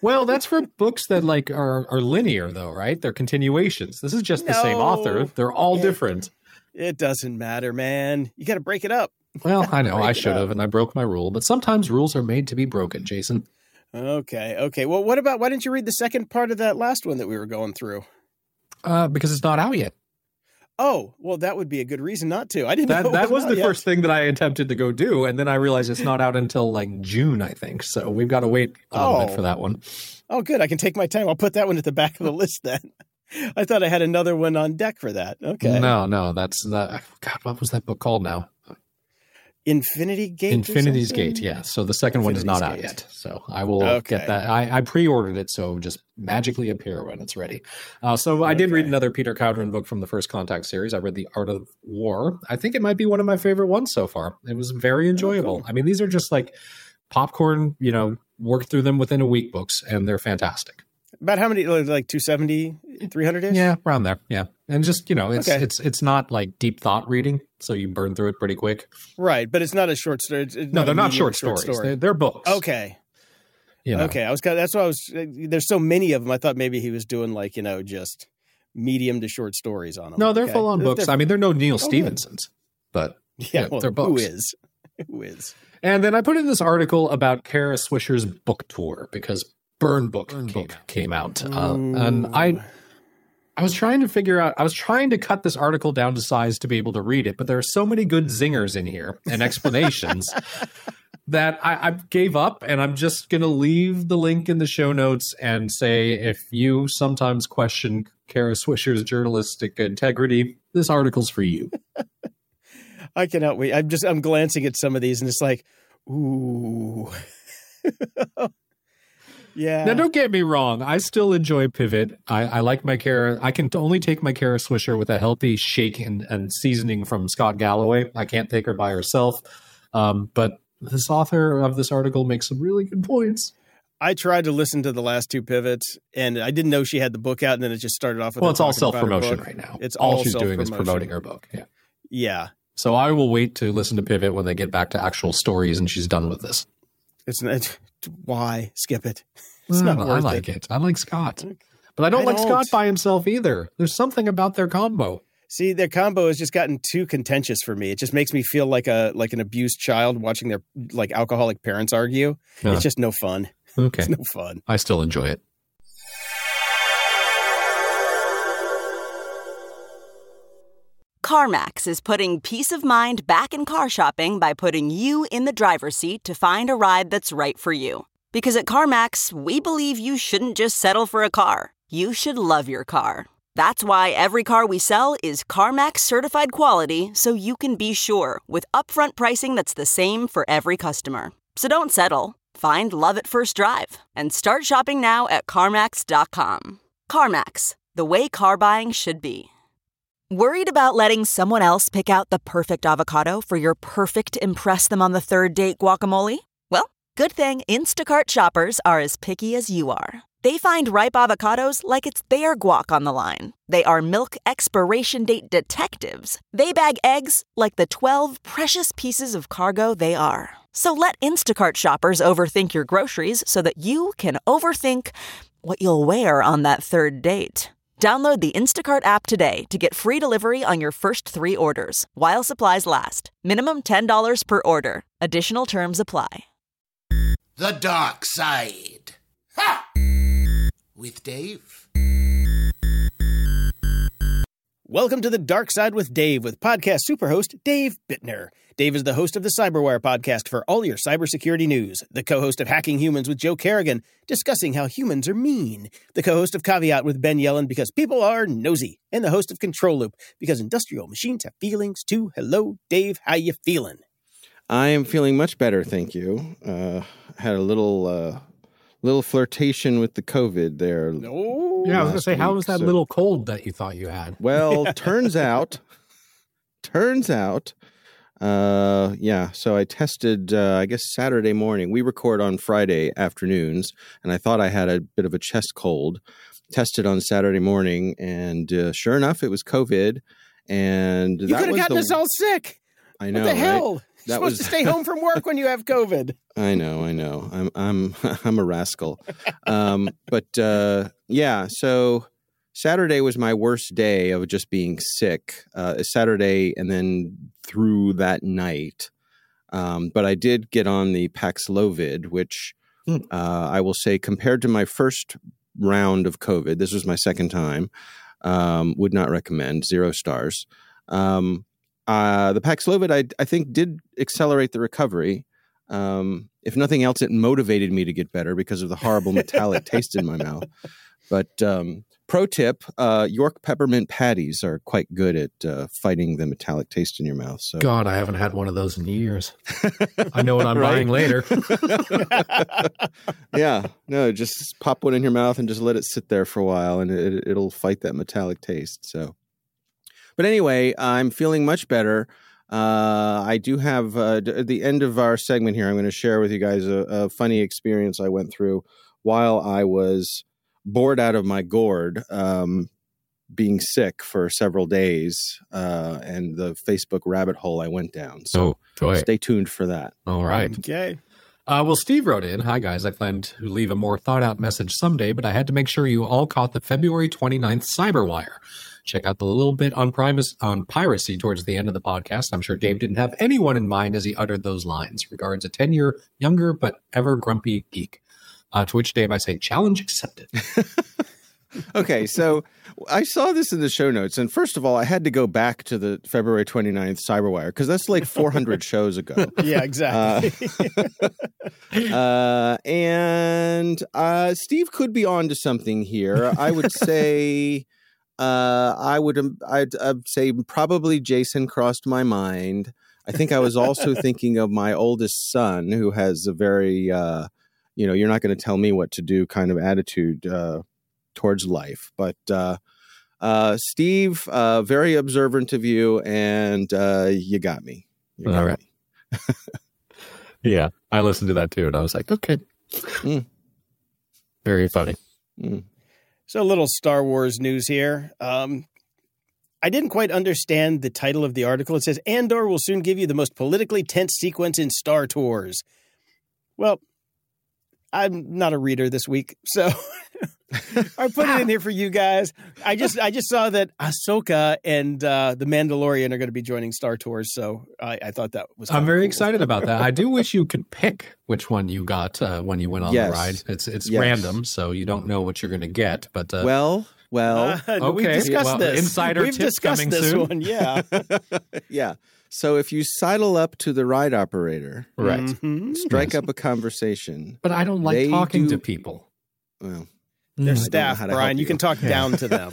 Well, that's for books that like are linear, though, right? They're continuations. This is just the same author. They're all different. It doesn't matter, man. You got to break it up. Well, I know I should have, and I broke my rule. But sometimes rules are made to be broken, Jason. Okay. Well, why didn't you read the second part of that last one that we were going through? Because it's not out yet. Oh, well, that would be a good reason not to. I didn't know that was the first thing that I attempted to go do, and then I realized it's not out until like June, I think. So we've got to wait a little bit for that one. Oh, good. I can take my time. I'll put that one at the back of the list then. I thought I had another one on deck for that. Okay. No, that's God. What was that book called now? Infinity Gate. Infinity's Gate. Yeah. So the second one is not out yet. So I will get that. I pre-ordered it, so just magically appear when it's ready. So I did read another Peter Cowdron book from the First Contact series. I read The Art of War. I think it might be one of my favorite ones so far. It was very enjoyable. Cool. I mean, these are just like popcorn. Work through them within a week books, and they're fantastic. About how many? Like 270, 300-ish? Yeah, around there. Yeah. And just, it's not like deep thought reading, so you burn through it pretty quick. Right, but it's not a short story. No, they're not short stories. They're books. Okay. Okay, that's why I was. There's so many of them. I thought maybe he was doing like just medium to short stories on them. No, they're full on books. I mean, they're no Neil Stephensons, but they're books. Who is? And then I put in this article about Kara Swisher's book tour because Burn Book came out, and I was trying to figure out. I was trying to cut this article down to size to be able to read it, but there are so many good zingers in here and explanations that I gave up, and I'm just going to leave the link in the show notes and say, if you sometimes question Kara Swisher's journalistic integrity, this article's for you. I cannot wait. I'm glancing at some of these, and it's like, ooh. Yeah. Now, don't get me wrong. I still enjoy Pivot. I like my Kara. I can only take my Kara Swisher with a healthy shake and seasoning from Scott Galloway. I can't take her by herself. But this author of this article makes some really good points. I tried to listen to the last two Pivots, and I didn't know she had the book out, and then it just started off with it's all self-promotion right now. It's all she's doing is promoting her book. Yeah. Yeah. So I will wait to listen to Pivot when they get back to actual stories and she's done with this. Why? Skip it. It's not worth it. I like it. I like Scott. But I don't like Scott by himself either. There's something about their combo. See, their combo has just gotten too contentious for me. It just makes me feel like an abused child watching their like alcoholic parents argue. It's just no fun. Okay. It's no fun. I still enjoy it. CarMax is putting peace of mind back in car shopping by putting you in the driver's seat to find a ride that's right for you. Because at CarMax, we believe you shouldn't just settle for a car. You should love your car. That's why every car we sell is CarMax certified quality, so you can be sure with upfront pricing that's the same for every customer. So don't settle. Find love at first drive and start shopping now at CarMax.com. CarMax, the way car buying should be. Worried about letting someone else pick out the perfect avocado for your perfect impress them on the third date guacamole? Well, good thing Instacart shoppers are as picky as you are. They find ripe avocados like it's their guac on the line. They are milk expiration date detectives. They bag eggs like the 12 precious pieces of cargo they are. So let Instacart shoppers overthink your groceries so that you can overthink what you'll wear on that third date. Download the Instacart app today to get free delivery on your first 3 orders, while supplies last. Minimum $10 per order. Additional terms apply. The Dark Side. Ha! With Dave. Welcome to The Dark Side with Dave, with podcast superhost Dave Bittner. Dave is the host of the Cyberwire podcast for all your cybersecurity news, the co-host of Hacking Humans with Joe Kerrigan, discussing how humans are mean, the co-host of Caveat with Ben Yellen because people are nosy, and the host of Control Loop because industrial machines have feelings too. Hello, Dave. How you feeling? I am feeling much better, thank you. Had a little flirtation with the COVID there. Oh, yeah, I was going to say, how was that little cold that you thought you had? Well, turns out, so I tested, I guess, Saturday morning. We record on Friday afternoons, and I thought I had a bit of a chest cold. Tested on Saturday morning, and sure enough, it was COVID. And you could have gotten us all sick. I know. What the hell? Right? You're supposed to stay home from work when you have COVID. I know. I'm a rascal. Yeah. So Saturday was my worst day of just being sick. Saturday and then through that night. But I did get on the Paxlovid, which I will say compared to my first round of COVID, this was my second time, would not recommend, 0 stars. The Paxlovid, I think, did accelerate the recovery. If nothing else, it motivated me to get better because of the horrible metallic taste in my mouth. But pro tip, York peppermint patties are quite good at fighting the metallic taste in your mouth. So, God, I haven't had one of those in years. I know what I'm buying later. Yeah. No, just pop one in your mouth and just let it sit there for a while, and it'll fight that metallic taste. So, but anyway, I'm feeling much better. I do have, at the end of our segment here, I'm going to share with you guys a funny experience I went through while I was bored out of my gourd, being sick for several days, and the Facebook rabbit hole I went down. So stay tuned for that. All right. Okay. Well, Steve wrote in, "Hi, guys. I plan to leave a more thought-out message someday, but I had to make sure you all caught the February 29th Cyberwire. Check out the little bit on piracy towards the end of the podcast. I'm sure Dave didn't have anyone in mind as he uttered those lines. Regards, a 10-year younger but ever grumpy geek." To which, Dave, I say, challenge accepted. Okay, so I saw this in the show notes. And first of all, I had to go back to the February 29th Cyberwire because that's like 400 shows ago. Yeah, exactly. And Steve could be on to something here. I would say... I'd say probably Jason crossed my mind. I think I was also thinking of my oldest son, who has a very, you're not going to tell me what to do kind of attitude towards life. But Steve, very observant of you, and you got me. All right. Yeah, I listened to that too, and I was like, okay. Very funny. So a little Star Wars news here. I didn't quite understand the title of the article. It says, Andor will soon give you the most politically tense sequence in Star Tours. Well, I'm not a reader this week, so I put it in here for you guys. I just saw that Ahsoka and the Mandalorian are going to be joining Star Tours, so I thought that was I'm very cool. excited about that. I do wish you could pick which one you got when you went on the ride. It's random, so you don't know what you're going to get. But well, okay. We've discussed this. Insider We've tips discussed coming this soon. one, yeah. Yeah. So if you sidle up to the ride operator, Right. strike up a conversation. But I don't like They talking do- to people. Well, They're I don't know staff, how to Brian. help You you. can talk down to them.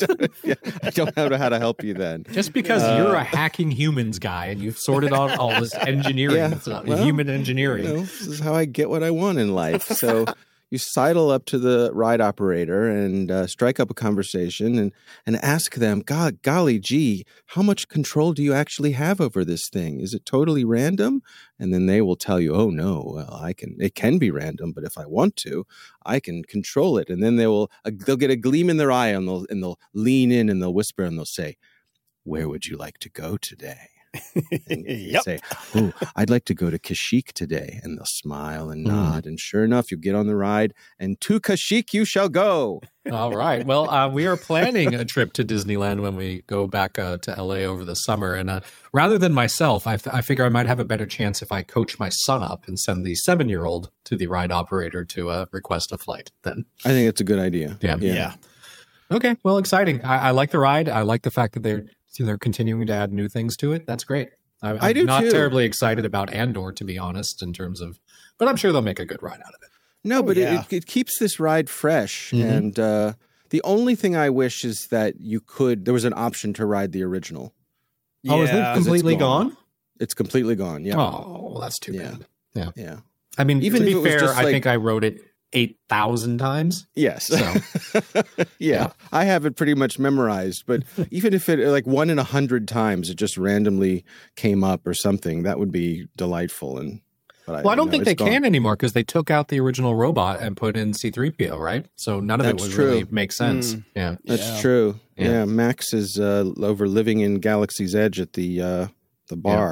I don't know how to help you then. Just because you're a hacking humans guy and you've sorted out all this engineering, Yeah, it's not well, human engineering. This is how I get what I want in life. So you sidle up to the ride operator and strike up a conversation and ask them, God, golly gee, how much control do you actually have over this thing? Is it totally random? And then they will tell you, oh no, well, it can be random, but if I want to, I can control it. And then they'll get a gleam in their eye and they'll lean in and they'll whisper and they'll say, where would you like to go today? And you say, oh, I'd like to go to Kashyyyk today. And they'll smile and nod. And sure enough, you get on the ride and to Kashyyyk you shall go. All right. Well, we are planning a trip to Disneyland when we go back to LA over the summer. And rather than myself, I figure I might have a better chance if I coach my son up and send the 7-year-old to the ride operator to request a flight. Then I think it's a good idea. Yeah. Okay. Well, exciting. I like the ride. I like the fact that they're continuing to add new things to it. That's great. I do not too. terribly excited about Andor, to be honest, in terms of, but I'm sure they'll make a good ride out of it. No, but it keeps this ride fresh. And the only thing I wish is that there was an option to ride the original. Oh, is it completely it's gone? It's completely gone. Yeah. Oh, well, that's too bad. Yeah. Yeah. I mean, Even to if be it was fair, just I like- think I wrote it 8,000 times. Yes. So, yeah. I have it pretty much memorized, but even if it like 1 in 100 times it just randomly came up or something, that would be delightful. But I don't think they can anymore because they took out the original robot and put in C-3PO, right? So none of it would really make sense. Yeah. That's true. Yeah. Max is over living in Galaxy's Edge at the bar.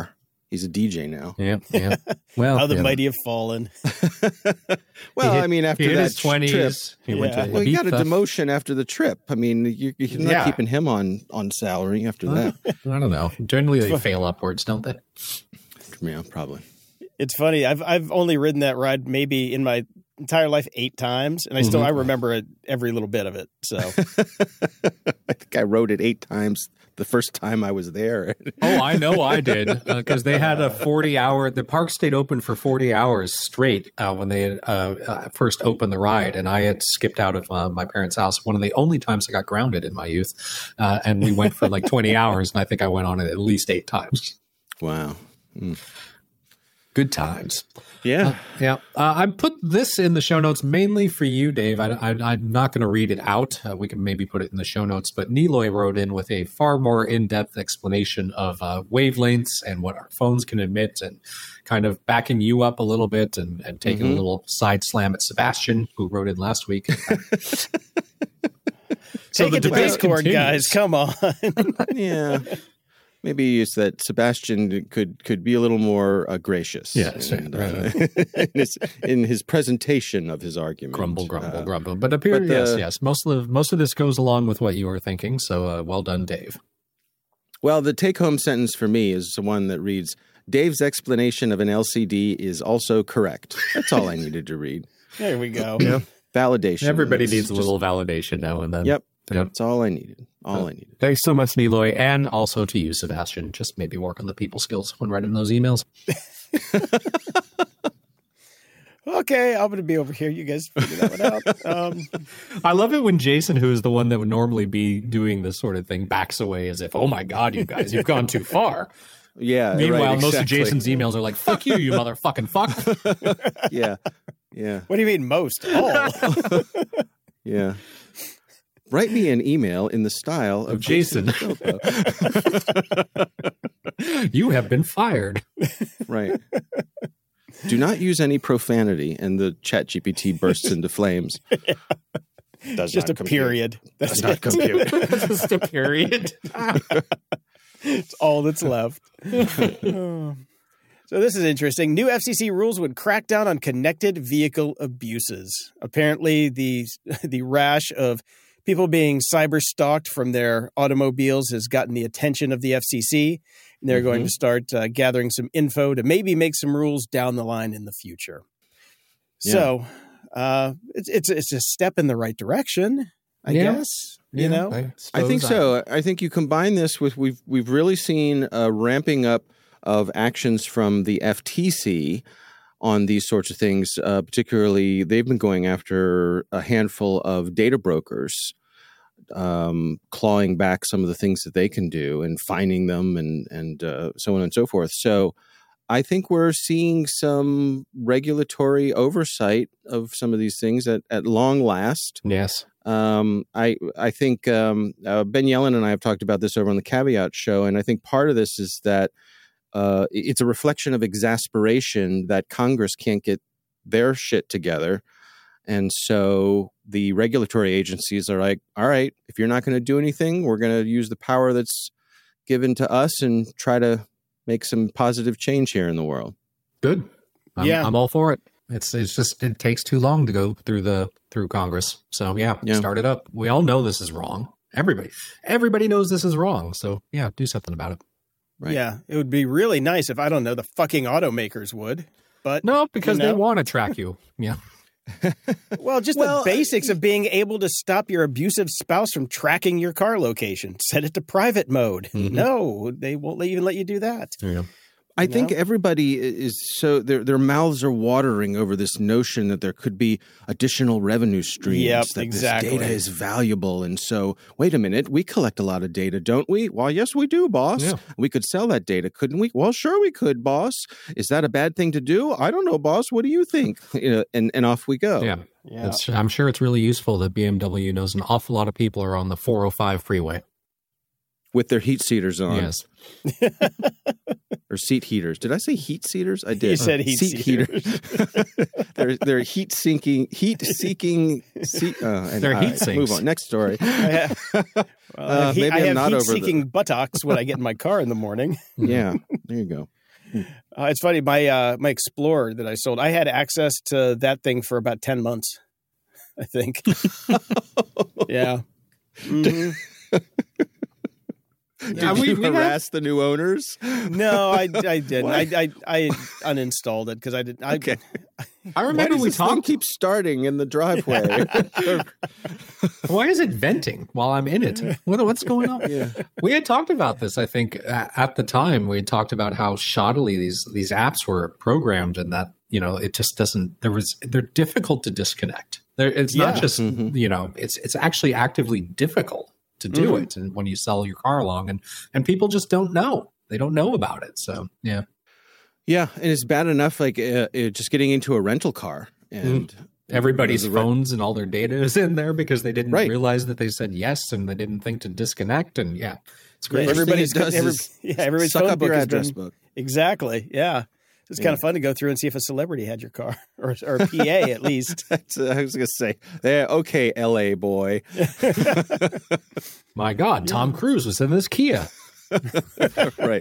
He's a DJ now. Yeah. Well, How the mighty have fallen. Well, I mean, after he hit that his 20s, trip, he went to well, he got a Ibiza. demotion after the trip. I mean, you're not keeping him on salary after that. I don't know. Generally, they fail upwards, don't they? Yeah, probably. It's funny. I've only ridden that ride maybe in my entire life 8 times, and I remember it, every little bit of it. So I think I rode it 8 times the first time I was there. Oh, I know I did, because they had a 40-hour, the park stayed open for 40 hours straight when they first opened the ride, and I had skipped out of my parents' house. One of the only times I got grounded in my youth, and we went for like 20 hours, and I think I went on it at least 8 times. Wow. Good times. Yeah. I put this in the show notes mainly for you, Dave. I'm not going to read it out. We can maybe put it in the show notes. But Niloy wrote in with a far more in-depth explanation of wavelengths and what our phones can emit, and kind of backing you up a little bit and taking a little side slam at Sebastian, who wrote in last week. take it to Discord, guys. Come on. Yeah. Maybe it's that Sebastian could be a little more gracious. Yes, in his presentation of his argument. Grumble. But yes. Most of this goes along with what you were thinking. So well done, Dave. Well, the take-home sentence for me is the one that reads, Dave's explanation of an LCD is also correct. That's all I needed to read. There we go. Validation. Everybody needs a little validation now and then. Yep. That's all I needed. I needed. Thanks so much, Niloy, and also to you, Sebastian. Just maybe work on the people skills when writing those emails. Okay, I'm going to be over here. You guys figure that one out. I love it when Jason, who is the one that would normally be doing this sort of thing, backs away as if, oh my God, you guys, you've gone too far. Yeah. Meanwhile, right, most of Jason's emails are like, fuck you, you motherfucking fuck. Yeah. What do you mean most? All. Yeah. Write me an email in the style of Jason. You have been fired. Right. Do not use any profanity, and the ChatGPT bursts into flames. Does just a compute. Period. Does not compute. Just a period. It's all that's left. So this is interesting. New FCC rules would crack down on connected vehicle abuses. Apparently, the rash of people being cyber stalked from their automobiles has gotten the attention of the FCC, and they're going to start gathering some info to maybe make some rules down the line in the future. Yeah. So it's a step in the right direction, I guess. You know, I think so. I think you combine this with we've really seen a ramping up of actions from the FTC on these sorts of things. Particularly, they've been going after a handful of data brokers, clawing back some of the things that they can do and fining them and so on and so forth. So I think we're seeing some regulatory oversight of some of these things at long last. Yes. I think Ben Yellen and I have talked about this over on the Caveat Show, and I think part of this is that it's a reflection of exasperation that Congress can't get their shit together. And so the regulatory agencies are like, all right, if you're not going to do anything, we're going to use the power that's given to us and try to make some positive change here in the world. Good. I'm all for it. It's just, it takes too long to go through Congress. So yeah, start it up. We all know this is wrong. Everybody knows this is wrong. So yeah, do something about it. Right. Yeah, it would be really nice if, I don't know, the fucking automakers would. But no, because they want to track you. Yeah. Well, just the basics of being able to stop your abusive spouse from tracking your car location. Set it to private mode. Mm-hmm. No, they won't even let you do that. Yeah. I think everybody is so their mouths are watering over this notion that there could be additional revenue streams, that this data is valuable. And so, wait a minute, we collect a lot of data, don't we? Well, yes, we do, boss. Yeah. We could sell that data, couldn't we? Well, sure we could, boss. Is that a bad thing to do? I don't know, boss. What do you think? And off we go. Yeah. I'm sure it's really useful that BMW knows an awful lot of people are on the 405 freeway. With their heat seaters on. Yes. Or seat heaters. Did I say heat seaters? I did. You said heat heaters. they're heat seeking. They're heat sinks. Move on. Next story. Maybe I'm not over heat-seeking buttocks when I get in my car in the morning. Yeah, there you go. It's funny. My Explorer that I sold, I had access to that thing for about 10 months, I think. Yeah. Mm-hmm. Did you harass the new owners? No, I didn't. I uninstalled it because I didn't. Okay. I remember we keep starting in the driveway. Why is it venting while I'm in it? What's going on? Yeah. We had talked about this, I think, at the time. We had talked about how shoddily these apps were programmed, and that it just doesn't. They're difficult to disconnect. It's not just it's actually actively difficult to do it, and when you sell your car along, and people just don't know. They don't know about it. So yeah. Yeah, and it's bad enough just getting into a rental car and everybody's phones and all their data is in there because they didn't realize that they said yes and they didn't think to disconnect, and it's great. Everybody's suck phone up book your has address been, book. Exactly. Yeah. It's kind of fun to go through and see if a celebrity had your car or a PA at least. I was going to say, okay, LA boy. My God, Tom Cruise was in this Kia. Right.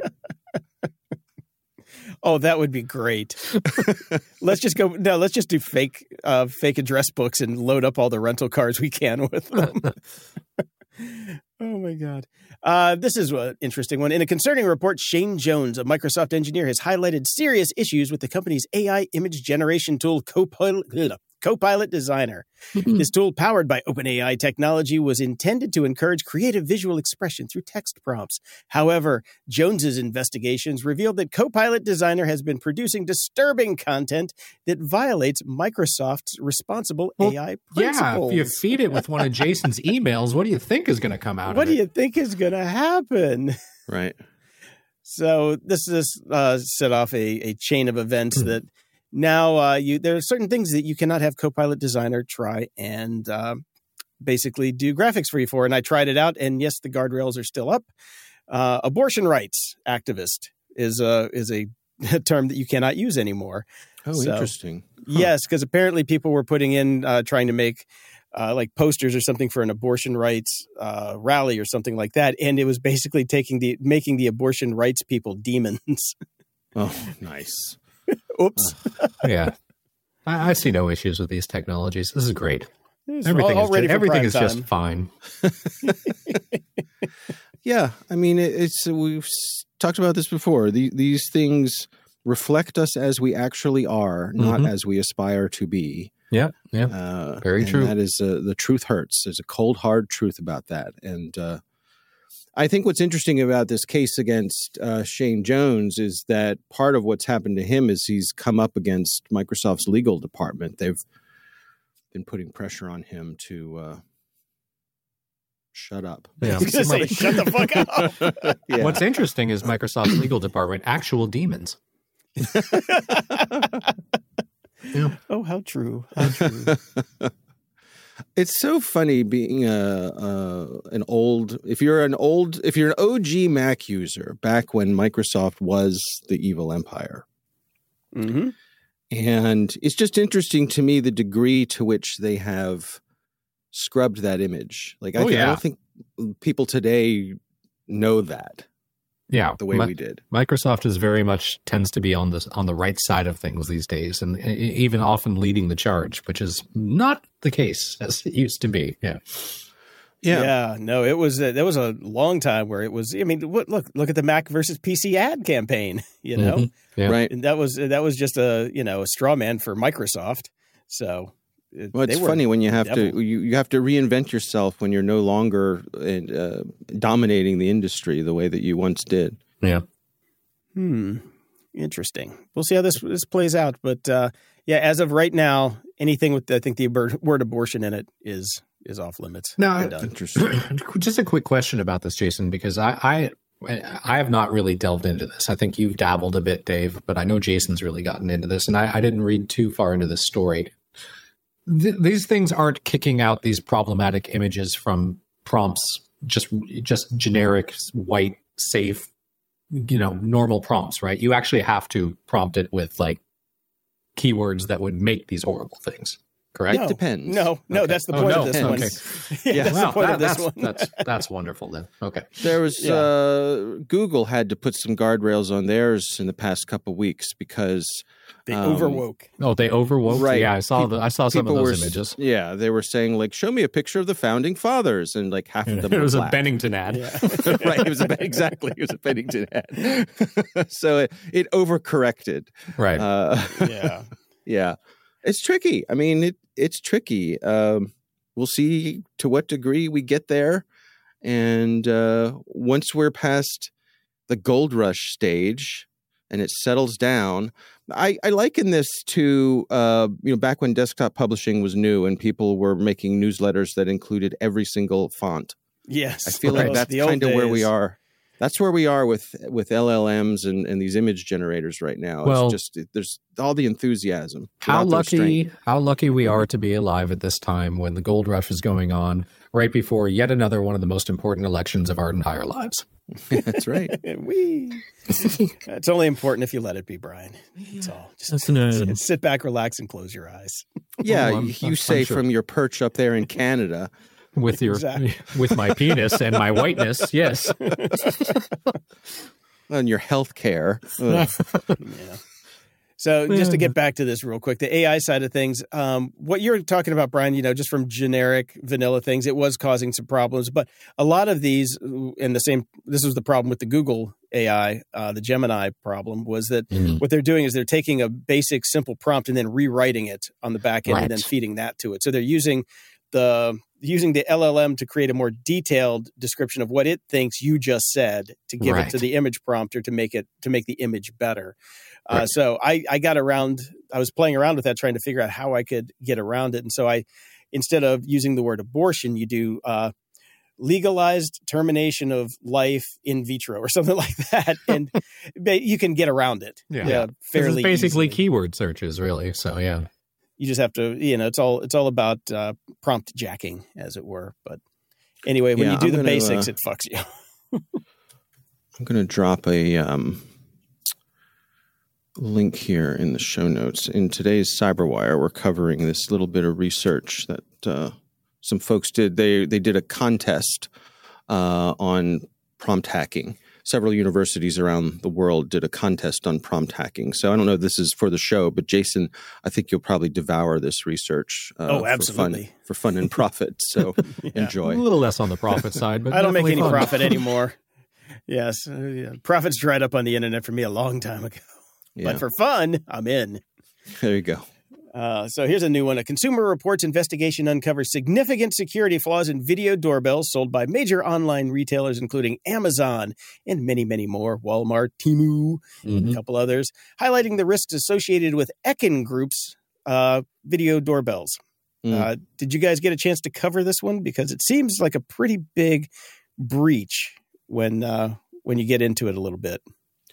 Oh, that would be great. Let's just do fake address books and load up all the rental cars we can with them. Oh, my God. This is an interesting one. In a concerning report, Shane Jones, a Microsoft engineer, has highlighted serious issues with the company's AI image generation tool, Copilot Designer. This tool, powered by OpenAI technology, was intended to encourage creative visual expression through text prompts. However, Jones's investigations revealed that Copilot Designer has been producing disturbing content that violates Microsoft's responsible AI principles. Yeah, if you feed it with one of Jason's emails, what do you think is going to come out of it? What do you think is going to happen? Right. So this set off a chain of events that now there are certain things that you cannot have Copilot Designer try and basically do graphics for you for. And I tried it out, and yes, the guardrails are still up. Abortion rights activist is a term that you cannot use anymore. Oh, interesting. Huh. Yes, because apparently people were putting in trying to make like posters or something for an abortion rights rally or something like that, and it was basically making the abortion rights people demons. Oh, nice. Oops. Yeah. I see no issues with these technologies. This is great. Everything is just fine. Yeah. I mean, we've talked about this before. These things reflect us as we actually are, not as we aspire to be. Yeah. Yeah. Very true. That is the truth hurts. There's a cold, hard truth about that. And I think what's interesting about this case against Shane Jones is that part of what's happened to him is he's come up against Microsoft's legal department. They've been putting pressure on him to shut up. Yeah. Shut the fuck up. Yeah. What's interesting is Microsoft's legal department, actual demons. Yeah. Oh, how true. How true. It's so funny being if you're an OG Mac user back when Microsoft was the evil empire. Mm-hmm. And it's just interesting to me the degree to which they have scrubbed that image. Like, I don't think people today know that. Yeah, the way we did. Microsoft is very much tends to be on the right side of things these days, and even often leading the charge, which is not the case as it used to be. Yeah. No, it was there was a long time where it was. I mean, look at the Mac versus PC ad campaign. You know, right? And that was just a straw man for Microsoft. So. It's funny when you have to you have to reinvent yourself when you're no longer dominating the industry the way that you once did. Yeah. Interesting. We'll see how this plays out, but as of right now, anything with I think the word abortion in it is off limits. Now, interesting. Just a quick question about this, Jason, because I have not really delved into this. I think you've dabbled a bit, Dave, but I know Jason's really gotten into this, and I didn't read too far into this story. These things aren't kicking out these problematic images from prompts, just generic, white, safe, normal prompts, right? You actually have to prompt it with like keywords that would make these horrible things. correct? It depends. No, Okay. that's the point of this one. Okay. Yeah, that's the point of this one. That's wonderful then. Okay. There was Google had to put some guardrails on theirs in the past couple of weeks because They overwoke. Oh, they overwoke. Right. Yeah, I saw some of those images. Yeah, they were saying like, "Show me a picture of the founding fathers," and like half of them. It was black. a Bennington ad. Right. It was exactly. It was a Bennington ad. So it overcorrected. Right. Yeah. It's tricky. I mean, it's tricky. We'll see to what degree we get there, and once we're past the gold rush stage and it settles down. I liken this to back when desktop publishing was new and people were making newsletters that included every single font. Yes, I feel like that's kind of where we are. That's where we are with LLMs and these image generators right now. Well, it's just there's all the enthusiasm. How lucky we are to be alive at this time when the gold rush is going on, right before yet another one of the most important elections of our entire lives. That's right. It's only important if you let it be, Brian. That's all. Just sit back, relax, and close your eyes. Yeah, you say from your perch up there in Canada. With with my penis and my whiteness, yes. On your health care. Yeah. So just to get back to this real quick, the AI side of things, what you're talking about, Brian, just from generic vanilla things, it was causing some problems. But a lot of these, this was the problem with the Google AI, the Gemini problem, was that what they're doing is they're taking a basic, simple prompt and then rewriting it on the back end and then feeding that to it. So they're using the LLM to create a more detailed description of what it thinks you just said to give it to the image prompter to make the image better. So I was playing around with that, trying to figure out how I could get around it. And so instead of using the word abortion, you do legalized termination of life in vitro or something like that. And you can get around it. Fairly basically easily. Keyword searches, really. So, yeah. You just have to, it's all about prompt jacking, as it were. But anyway, when you do the basics, it fucks you. I'm going to drop a link here in the show notes. In today's CyberWire, we're covering this little bit of research that some folks did. They did a contest on prompt hacking. Several universities around the world did a contest on prompt hacking. So I don't know if this is for the show, but Jason, I think you'll probably devour this research. Absolutely. For fun and profit. So enjoy. A little less on the profit side, but I don't make any fun. profit anymore. Yes. Profits dried up on the internet for me a long time ago. Yeah. But for fun, I'm in. There you go. So here's a new one. A Consumer Reports investigation uncovers significant security flaws in video doorbells sold by major online retailers, including Amazon and many, many more, Walmart, Temu, and a couple others, highlighting the risks associated with Ekin Group's video doorbells. Did you guys get a chance to cover this one? Because it seems like a pretty big breach when you get into it a little bit.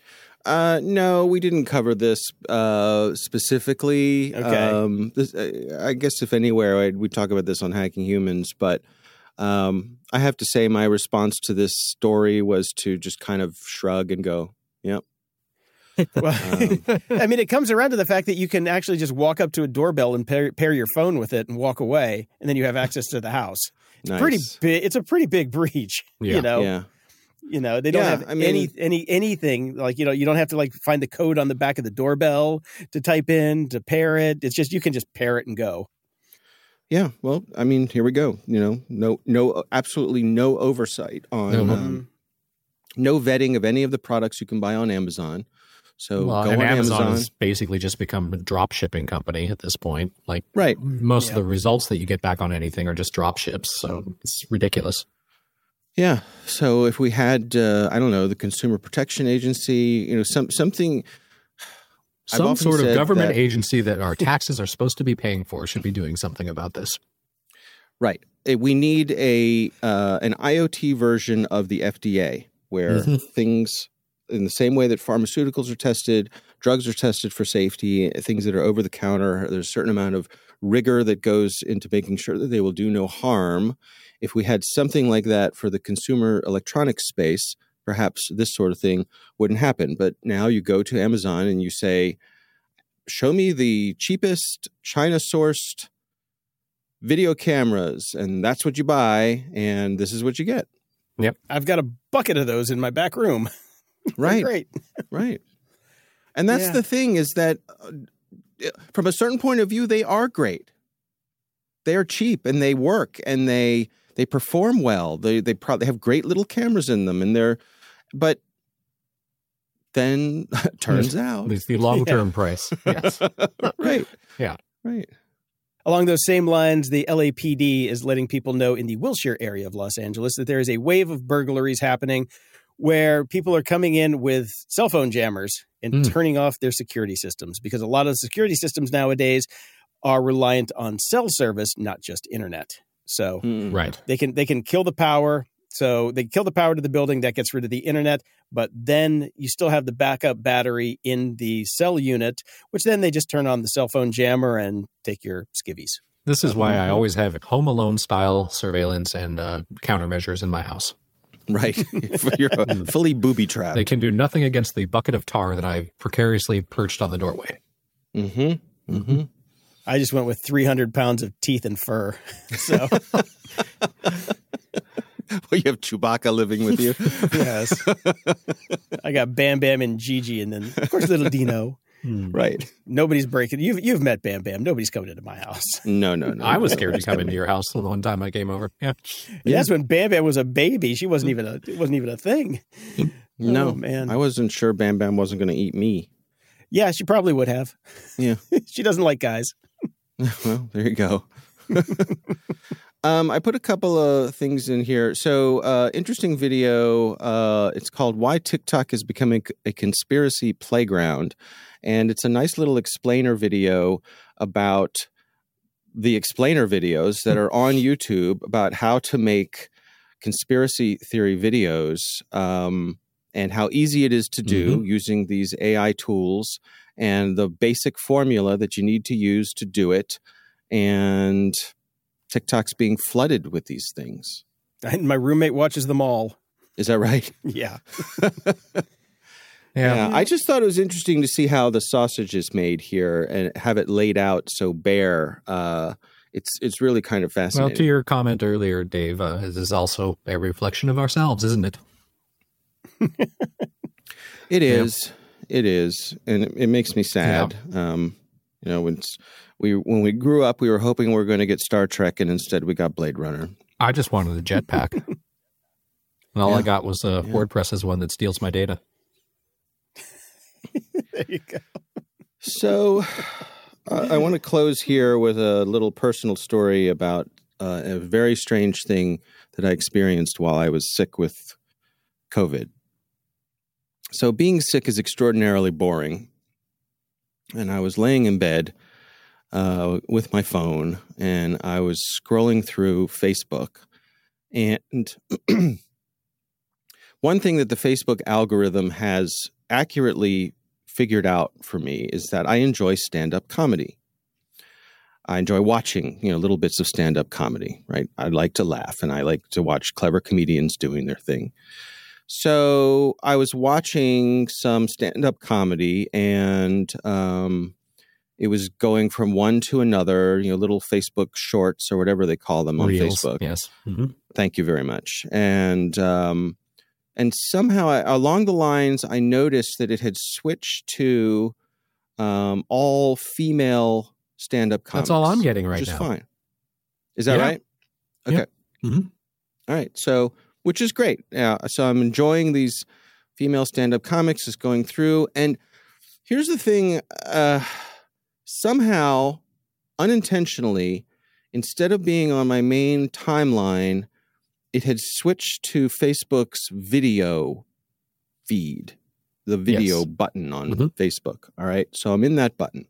No, we didn't cover this specifically. Okay. I guess if anywhere, we talk about this on Hacking Humans, but I have to say my response to this story was to just kind of shrug and go, yep. Well, I mean, it comes around to the fact that you can actually just walk up to a doorbell and pair your phone with it and walk away, and then you have access to the house. It's Nice. pretty big. It's a pretty big breach. Yeah. They don't have anything like, you don't have to like find the code on the back of the doorbell to type in to pair it. It's just, you can just pair it and go. Yeah. Well, I mean, here we go. No, absolutely no oversight on, no vetting of any of the products you can buy on Amazon. So go on Amazon has basically just become a drop shipping company at this point. Like most of the results that you get back on anything are just drop ships. So it's ridiculous. Yeah. So if we had, I don't know, the Consumer Protection Agency, something. Some sort of government agency that our taxes are supposed to be paying for should be doing something about this. Right. We need an IoT version of the FDA where things, in the same way that pharmaceuticals are tested, drugs are tested for safety, things that are over the counter, there's a certain amount of rigor that goes into making sure that they will do no harm. If we had something like that for the consumer electronics space, perhaps this sort of thing wouldn't happen. But now you go to Amazon and you say, show me the cheapest China-sourced video cameras, and that's what you buy, and this is what you get. Yep. I've got a bucket of those in my back room. Right. Great. Right. And that's the thing, is that from a certain point of view, they are great. They are cheap and they work and they perform well. They probably have great little cameras in them, but then turns out it's the long-term price. Yes. Right. Yeah. Right. Along those same lines, the LAPD is letting people know in the Wilshire area of Los Angeles that there is a wave of burglaries happening where people are coming in with cell phone jammers and turning off their security systems, because a lot of the security systems nowadays are reliant on cell service, not just internet. So right. they can kill the power. So they kill the power to the building, that gets rid of the internet, but then you still have the backup battery in the cell unit, which then they just turn on the cell phone jammer and take your skivvies. This is why I always have Home Alone style surveillance and countermeasures in my house. Right. You're fully booby trapped. They can do nothing against the bucket of tar that I precariously perched on the doorway. Mm-hmm. Mm-hmm. I just went with 300 pounds of teeth and fur. So well, you have Chewbacca living with you. Yes. I got Bam Bam and Gigi, and then of course little Dino. Right. Nobody's breaking. You've met Bam Bam. Nobody's coming into my house. No. I was scared to come into your house the one time I came over. Yeah. Yes, when Bam Bam was a baby, it wasn't even a thing. No, oh, man. I wasn't sure Bam Bam wasn't going to eat me. Yeah, she probably would have. Yeah. She doesn't like guys. Well, there you go. I put a couple of things in here. So, interesting video. It's called "Why TikTok is Becoming a Conspiracy Playground," and it's a nice little explainer video about the explainer videos that are on YouTube about how to make conspiracy theory videos, and how easy it is to do using these AI tools and the basic formula that you need to use to do it. And TikTok's being flooded with these things. And my roommate watches them all. Is that right? Yeah. Yeah. I just thought it was interesting to see how the sausage is made here and have it laid out so bare. It's really kind of fascinating. Well, to your comment earlier, Dave, this is also a reflection of ourselves, isn't it? It is. It is. And it makes me sad. Yeah. When we grew up, we were hoping we were going to get Star Trek, and instead we got Blade Runner. I just wanted a jetpack. And all I got was WordPress's one that steals my data. There you go. So I want to close here with a little personal story about a very strange thing that I experienced while I was sick with COVID. So being sick is extraordinarily boring. And I was laying in bed with my phone, and I was scrolling through Facebook. And one thing that the Facebook algorithm has accurately figured out for me is that I enjoy stand-up comedy. I enjoy watching, little bits of stand-up comedy, right? I like to laugh, and I like to watch clever comedians doing their thing. So I was watching some stand-up comedy, and it was going from one to another, little Facebook shorts or whatever they call them Reels, on Facebook. Yes. Mm-hmm. Thank you very much. And somehow along the lines, I noticed that it had switched to all female stand-up comics. That's all I'm getting right now. Which is fine. Is that right? Okay. Yeah. Mm-hmm. All right. So, which is great. So I'm enjoying these female stand-up comics is going through. And here's the thing. Somehow, unintentionally, instead of being on my main timeline, it had switched to Facebook's video feed, the video button on Facebook. All right. So I'm in that button.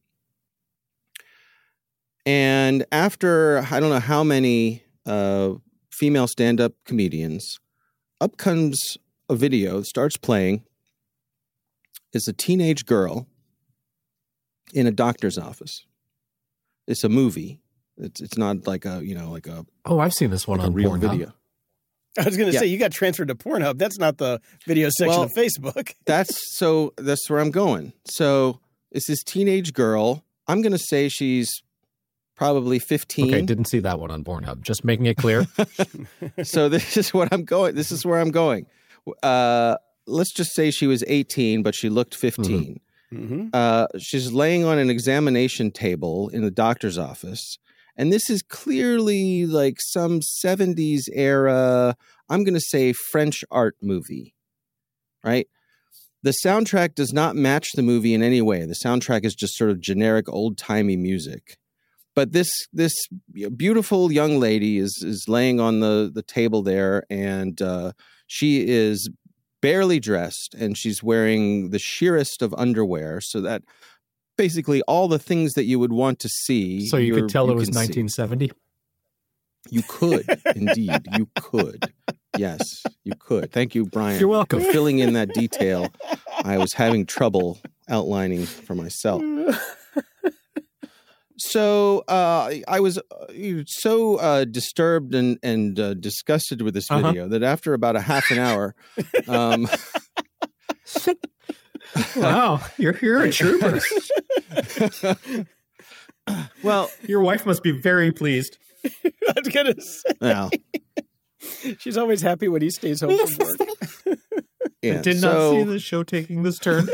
And after, I don't know how many female stand-up comedians, up comes a video that starts playing. It's a teenage girl in a doctor's office. It's a movie. It's not like a, like a... Oh, I've seen this one on real Pornhub. video. I was going to say, you got transferred to Pornhub. That's not the video section of Facebook. That's where I'm going. So it's this teenage girl. I'm going to say she's probably 15. Okay, didn't see that one on Pornhub. Just making it clear. So this is what I'm going. This is where I'm going. Let's just say she was 18, but she looked 15. She's laying on an examination table in the doctor's office. And this is clearly like some 70s era, I'm going to say French art movie, right? The soundtrack does not match the movie in any way. The soundtrack is just sort of generic old-timey music. But this beautiful young lady is laying on the table there, and she is barely dressed, and she's wearing the sheerest of underwear, so that basically all the things that you would want to see. So you could tell it was 1970? You could, indeed. You could. Yes, you could. Thank you, Brian. You're welcome. For filling in that detail. I was having trouble outlining for myself. So I was so disturbed and disgusted with this video that after about a half an hour... Wow, you're a trooper. Well, your wife must be very pleased. I was going to say. Well, she's always happy when he stays home from work. I did not see the show taking this turn.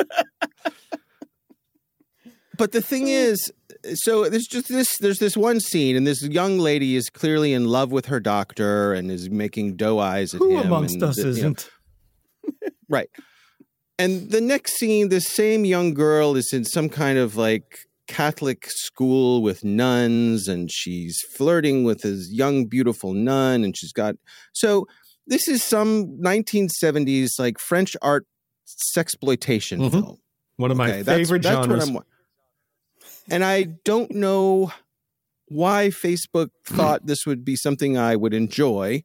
But the thing is, so there's this one scene, and this young lady is clearly in love with her doctor and is making doe eyes at him. Who amongst us isn't? Right. And the next scene, this same young girl is in some kind of like Catholic school with nuns, and she's flirting with this young, beautiful nun, and she's got... So this is some 1970s like French art sexploitation film. One of my favorite genres. And I don't know why Facebook thought this would be something I would enjoy.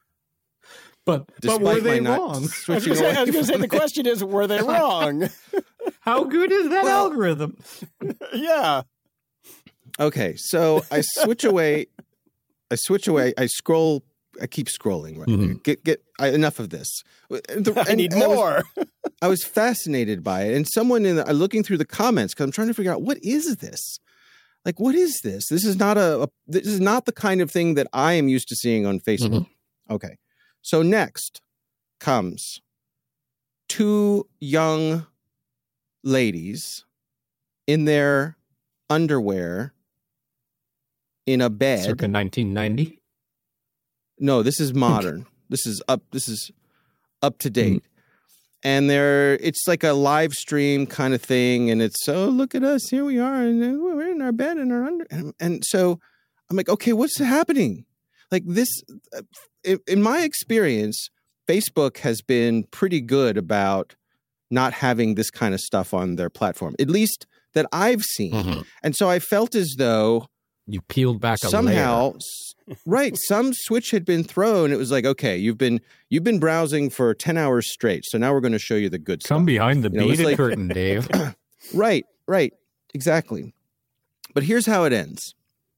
But were they wrong? I was going to say, the question is, were they wrong? How good is that algorithm? Yeah. Okay, so I switch away. I scroll. I keep scrolling. Right? Enough of this. I need more. I was fascinated by it, and someone looking through the comments, because I'm trying to figure out, what is this? Like, what is this? This is not this is not the kind of thing that I am used to seeing on Facebook. Okay. So next comes two young ladies in their underwear in a bed. Circa 1990? No, this is modern. This is up to date. And it's like a live stream kind of thing, and it's, oh, look at us, here we are, and we're in our bed in our underwear. And so I'm like, okay, what's happening? Like this, in my experience, Facebook has been pretty good about not having this kind of stuff on their platform, at least that I've seen. And so I felt as though you peeled back somehow, right? Some switch had been thrown. It was like, okay, you've been browsing for 10 hours straight, so now we're going to show you the good stuff. Come behind the beaded curtain, Dave. Right, exactly. But here's how it ends.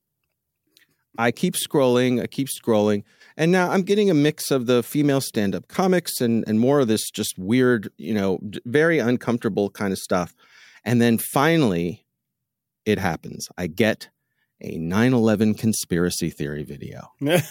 I keep scrolling, and now I'm getting a mix of the female stand-up comics and more of this just weird, very uncomfortable kind of stuff. And then finally, it happens. I get a 9/11 conspiracy theory video.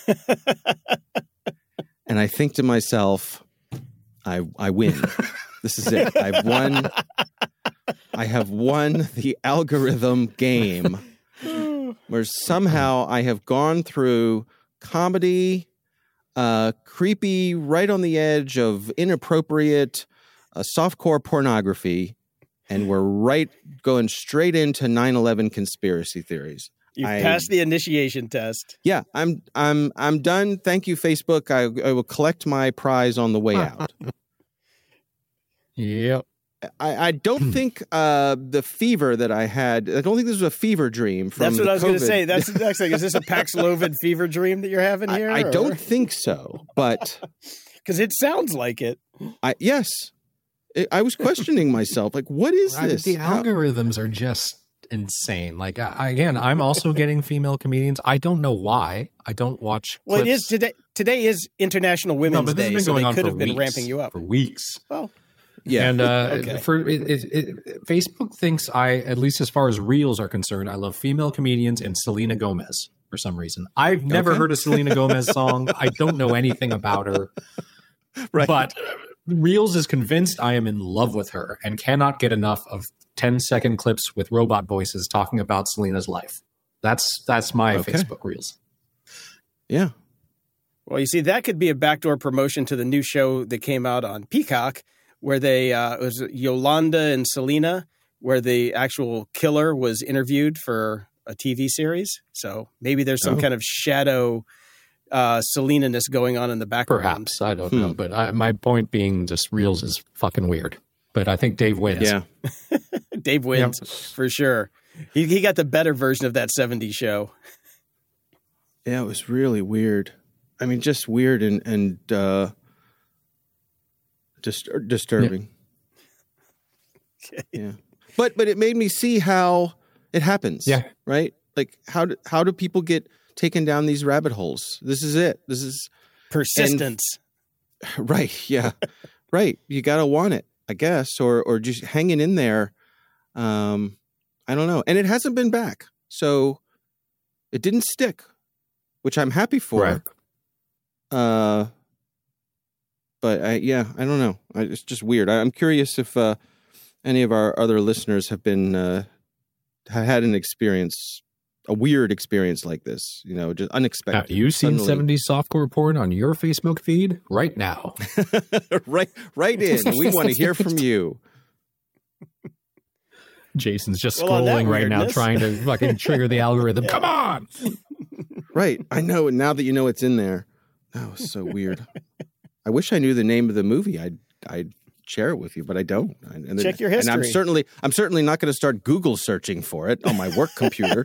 And I think to myself, I win. This is it. I've won. I have won the algorithm game, where somehow I have gone through comedy, creepy, right on the edge of inappropriate, softcore pornography, and we're going straight into 9/11 conspiracy theories. You passed the initiation test. Yeah, I'm done. Thank you, Facebook. I will collect my prize on the way out. Yep. I don't think the fever that I had, I don't think this was a fever dream from That's what I was going to say. That's the the next thing. Is this a Paxlovid fever dream that you're having here? I don't think so, but... Because it sounds like it. Yes. I was questioning myself, like, what is this? The algorithms are just insane. Like, again, I'm also getting female comedians. I don't know why. I don't watch clips. Well, it is today. Today is International Women's Day, so they could have been ramping you up for weeks. Well, Yeah. And Okay. Facebook thinks at least as far as reels are concerned, I love female comedians and Selena Gomez for some reason. I've never heard a Selena Gomez song. I don't know anything about her. Right. But Reels is convinced I am in love with her and cannot get enough of 10-second clips with robot voices talking about Selena's life. That's my Facebook Reels. Yeah. Well, you see, that could be a backdoor promotion to the new show that came out on Peacock, where it was Yolanda and Selena, where the actual killer was interviewed for a TV series. So maybe there's some kind of shadow Selena-ness going on in the background. Perhaps. I don't know. But my point being just Reels is fucking weird. But I think Dave wins. Yeah. Dave wins for sure. He got the better version of that 70s show. Yeah, it was really weird. I mean, just weird and disturbing. Okay. Yeah, but it made me see how it happens. Yeah, right. Like how do people get taken down these rabbit holes? This is it. This is persistence. Right. Yeah. Right. You gotta want it, I guess, or just hanging in there. I don't know, and it hasn't been back, so it didn't stick, which I'm happy for. Right. But I don't know. It's just weird. I'm curious if any of our other listeners have been have had a weird experience like this. You know, just unexpected. Have you seen Suddenly. 70s Softcore Porn on your Facebook feed right now? right in. We want to hear from you. Jason's just Well, on that scrolling right now, weirdness. trying to fucking trigger the algorithm. Come on! Right. I know. And now that you know it's in there, that was so weird. I wish I knew the name of the movie. I'd share it with you, but I don't. Check your history. And I'm certainly not going to start Google searching for it on my work computer.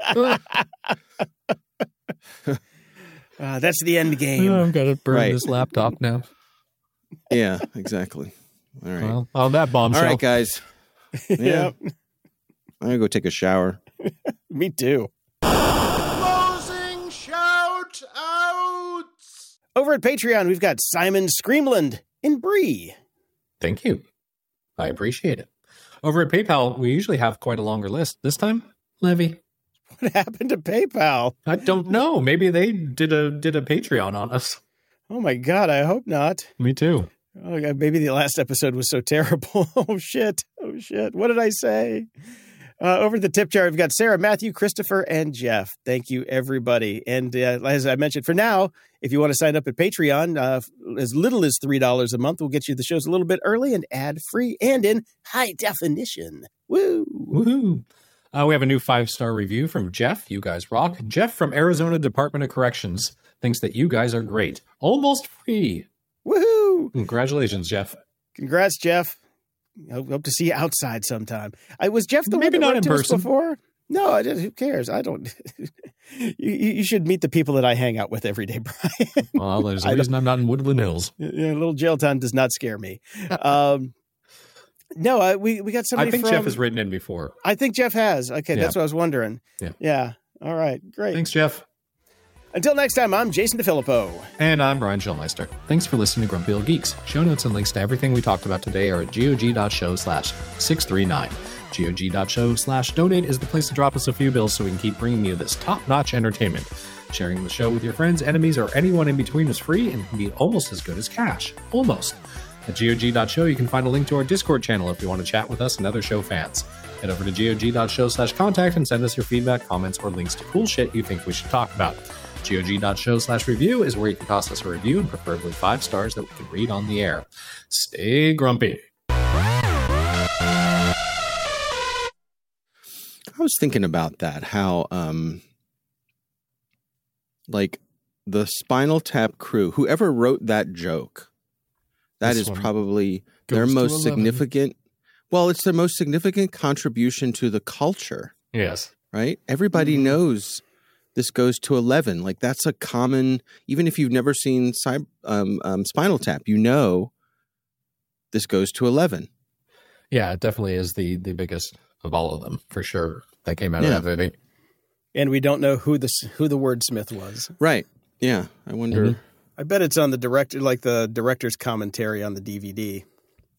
That's the end game. I've got to burn Right. this laptop now. Yeah, exactly. All right. Well, on that bombshell. All right, guys. Yeah. I'm going to go take a shower. Me too. Closing shout outs. Over at Patreon, we've got Simon Screamland in Bree. Thank you. I appreciate it. Over at PayPal, we usually have quite a longer list. This time, Levy. What happened to PayPal? I don't know. Maybe they did a Patreon on us. Oh my God, I hope not. Me too. Oh God, maybe the last episode was so terrible. Oh shit. What did I say? Over the tip jar, we've got Sarah, Matthew, Christopher, and Jeff. Thank you, everybody. And as I mentioned, for now, if you want to sign up at Patreon, as little as $3 a month will get you the shows a little bit early and ad-free and in high definition. Woo! Woohoo! We have a new 5-star review from Jeff. You guys rock. Jeff from Arizona Department of Corrections thinks that you guys are great. Almost free. Woohoo! Congratulations, Jeff. Congrats, Jeff. I hope to see you outside sometime. Was Jeff the Maybe one that not wrote in to us person. before? No, who cares? I don't. you should meet the people that I hang out with every day, Brian. Well, there's a reason I'm not in Woodland Hills. Yeah, little jail time does not scare me. No, we got somebody. I think from, Jeff has written in before. I think Jeff has. Okay, Yeah. that's what I was wondering. Yeah. All right, great. Thanks, Jeff. Until next time, I'm Jason DeFilippo. And I'm Brian Schulmeister. Thanks for listening to Grumpy Old Geeks. Show notes and links to everything we talked about today are at gog.show/639. gog.show/donate is the place to drop us a few bills so we can keep bringing you this top-notch entertainment. Sharing the show with your friends, enemies, or anyone in between is free and can be almost as good as cash. Almost. At gog.show, you can find a link to our Discord channel if you want to chat with us and other show fans. Head over to gog.show/contact and send us your feedback, comments, or links to cool shit you think we should talk about. gog.show/review is where you can toss us a review and preferably 5 stars that we can read on the air. Stay grumpy. I was thinking about that, how like the Spinal Tap crew, whoever wrote that joke, that This is one probably goes their to most 11. significant. Well, it's their most significant contribution to the culture, Yes. right? Everybody knows this goes to 11. Like that's a common, even if you've never seen Spinal Tap, you know this goes to 11. Yeah, it definitely is the biggest of all of them, for sure. That came out Yeah. of that movie. And we don't know who the wordsmith was. Right. Yeah. I wonder. Mhm. I bet it's on the director's commentary on the DVD.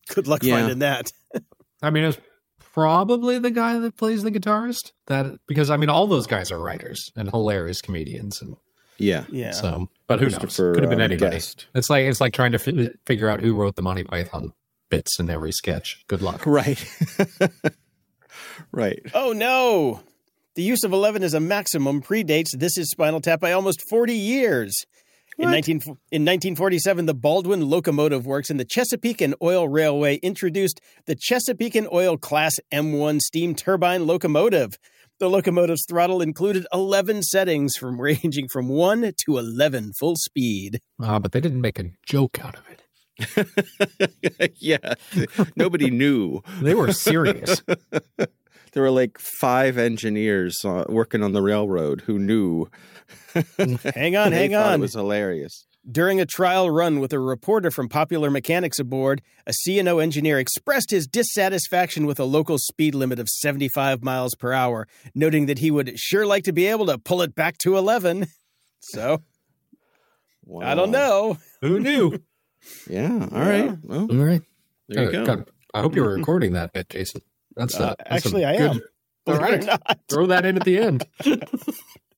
Good luck finding that. I mean, it's probably the guy that plays the guitarist. Because I mean, all those guys are writers and hilarious comedians, and yeah. So, but who knows? Could have been anybody. Guest. It's like trying to figure out who wrote the Monty Python bits in every sketch. Good luck. Right. Right. Oh no! The use of 11 as a maximum predates This Is Spinal Tap by almost 40 years. In 1947, the Baldwin Locomotive Works and the Chesapeake and Oil Railway introduced the Chesapeake and Oil Class M1 steam turbine locomotive. The locomotive's throttle included 11 settings ranging from 1 to 11 full speed. But they didn't make a joke out of it. Yeah. Nobody knew. They were serious. There were like 5 engineers working on the railroad who knew. Hang on. It was hilarious. During a trial run with a reporter from Popular Mechanics aboard, a C&O engineer expressed his dissatisfaction with a local speed limit of 75 miles per hour, noting that he would sure like to be able to pull it back to 11. So, wow. I don't know. Who knew? Yeah. All right. Well, all right. There you go. God, I hope you were recording that bit, Jason. That's actually, I am. All right. Throw that in at the end.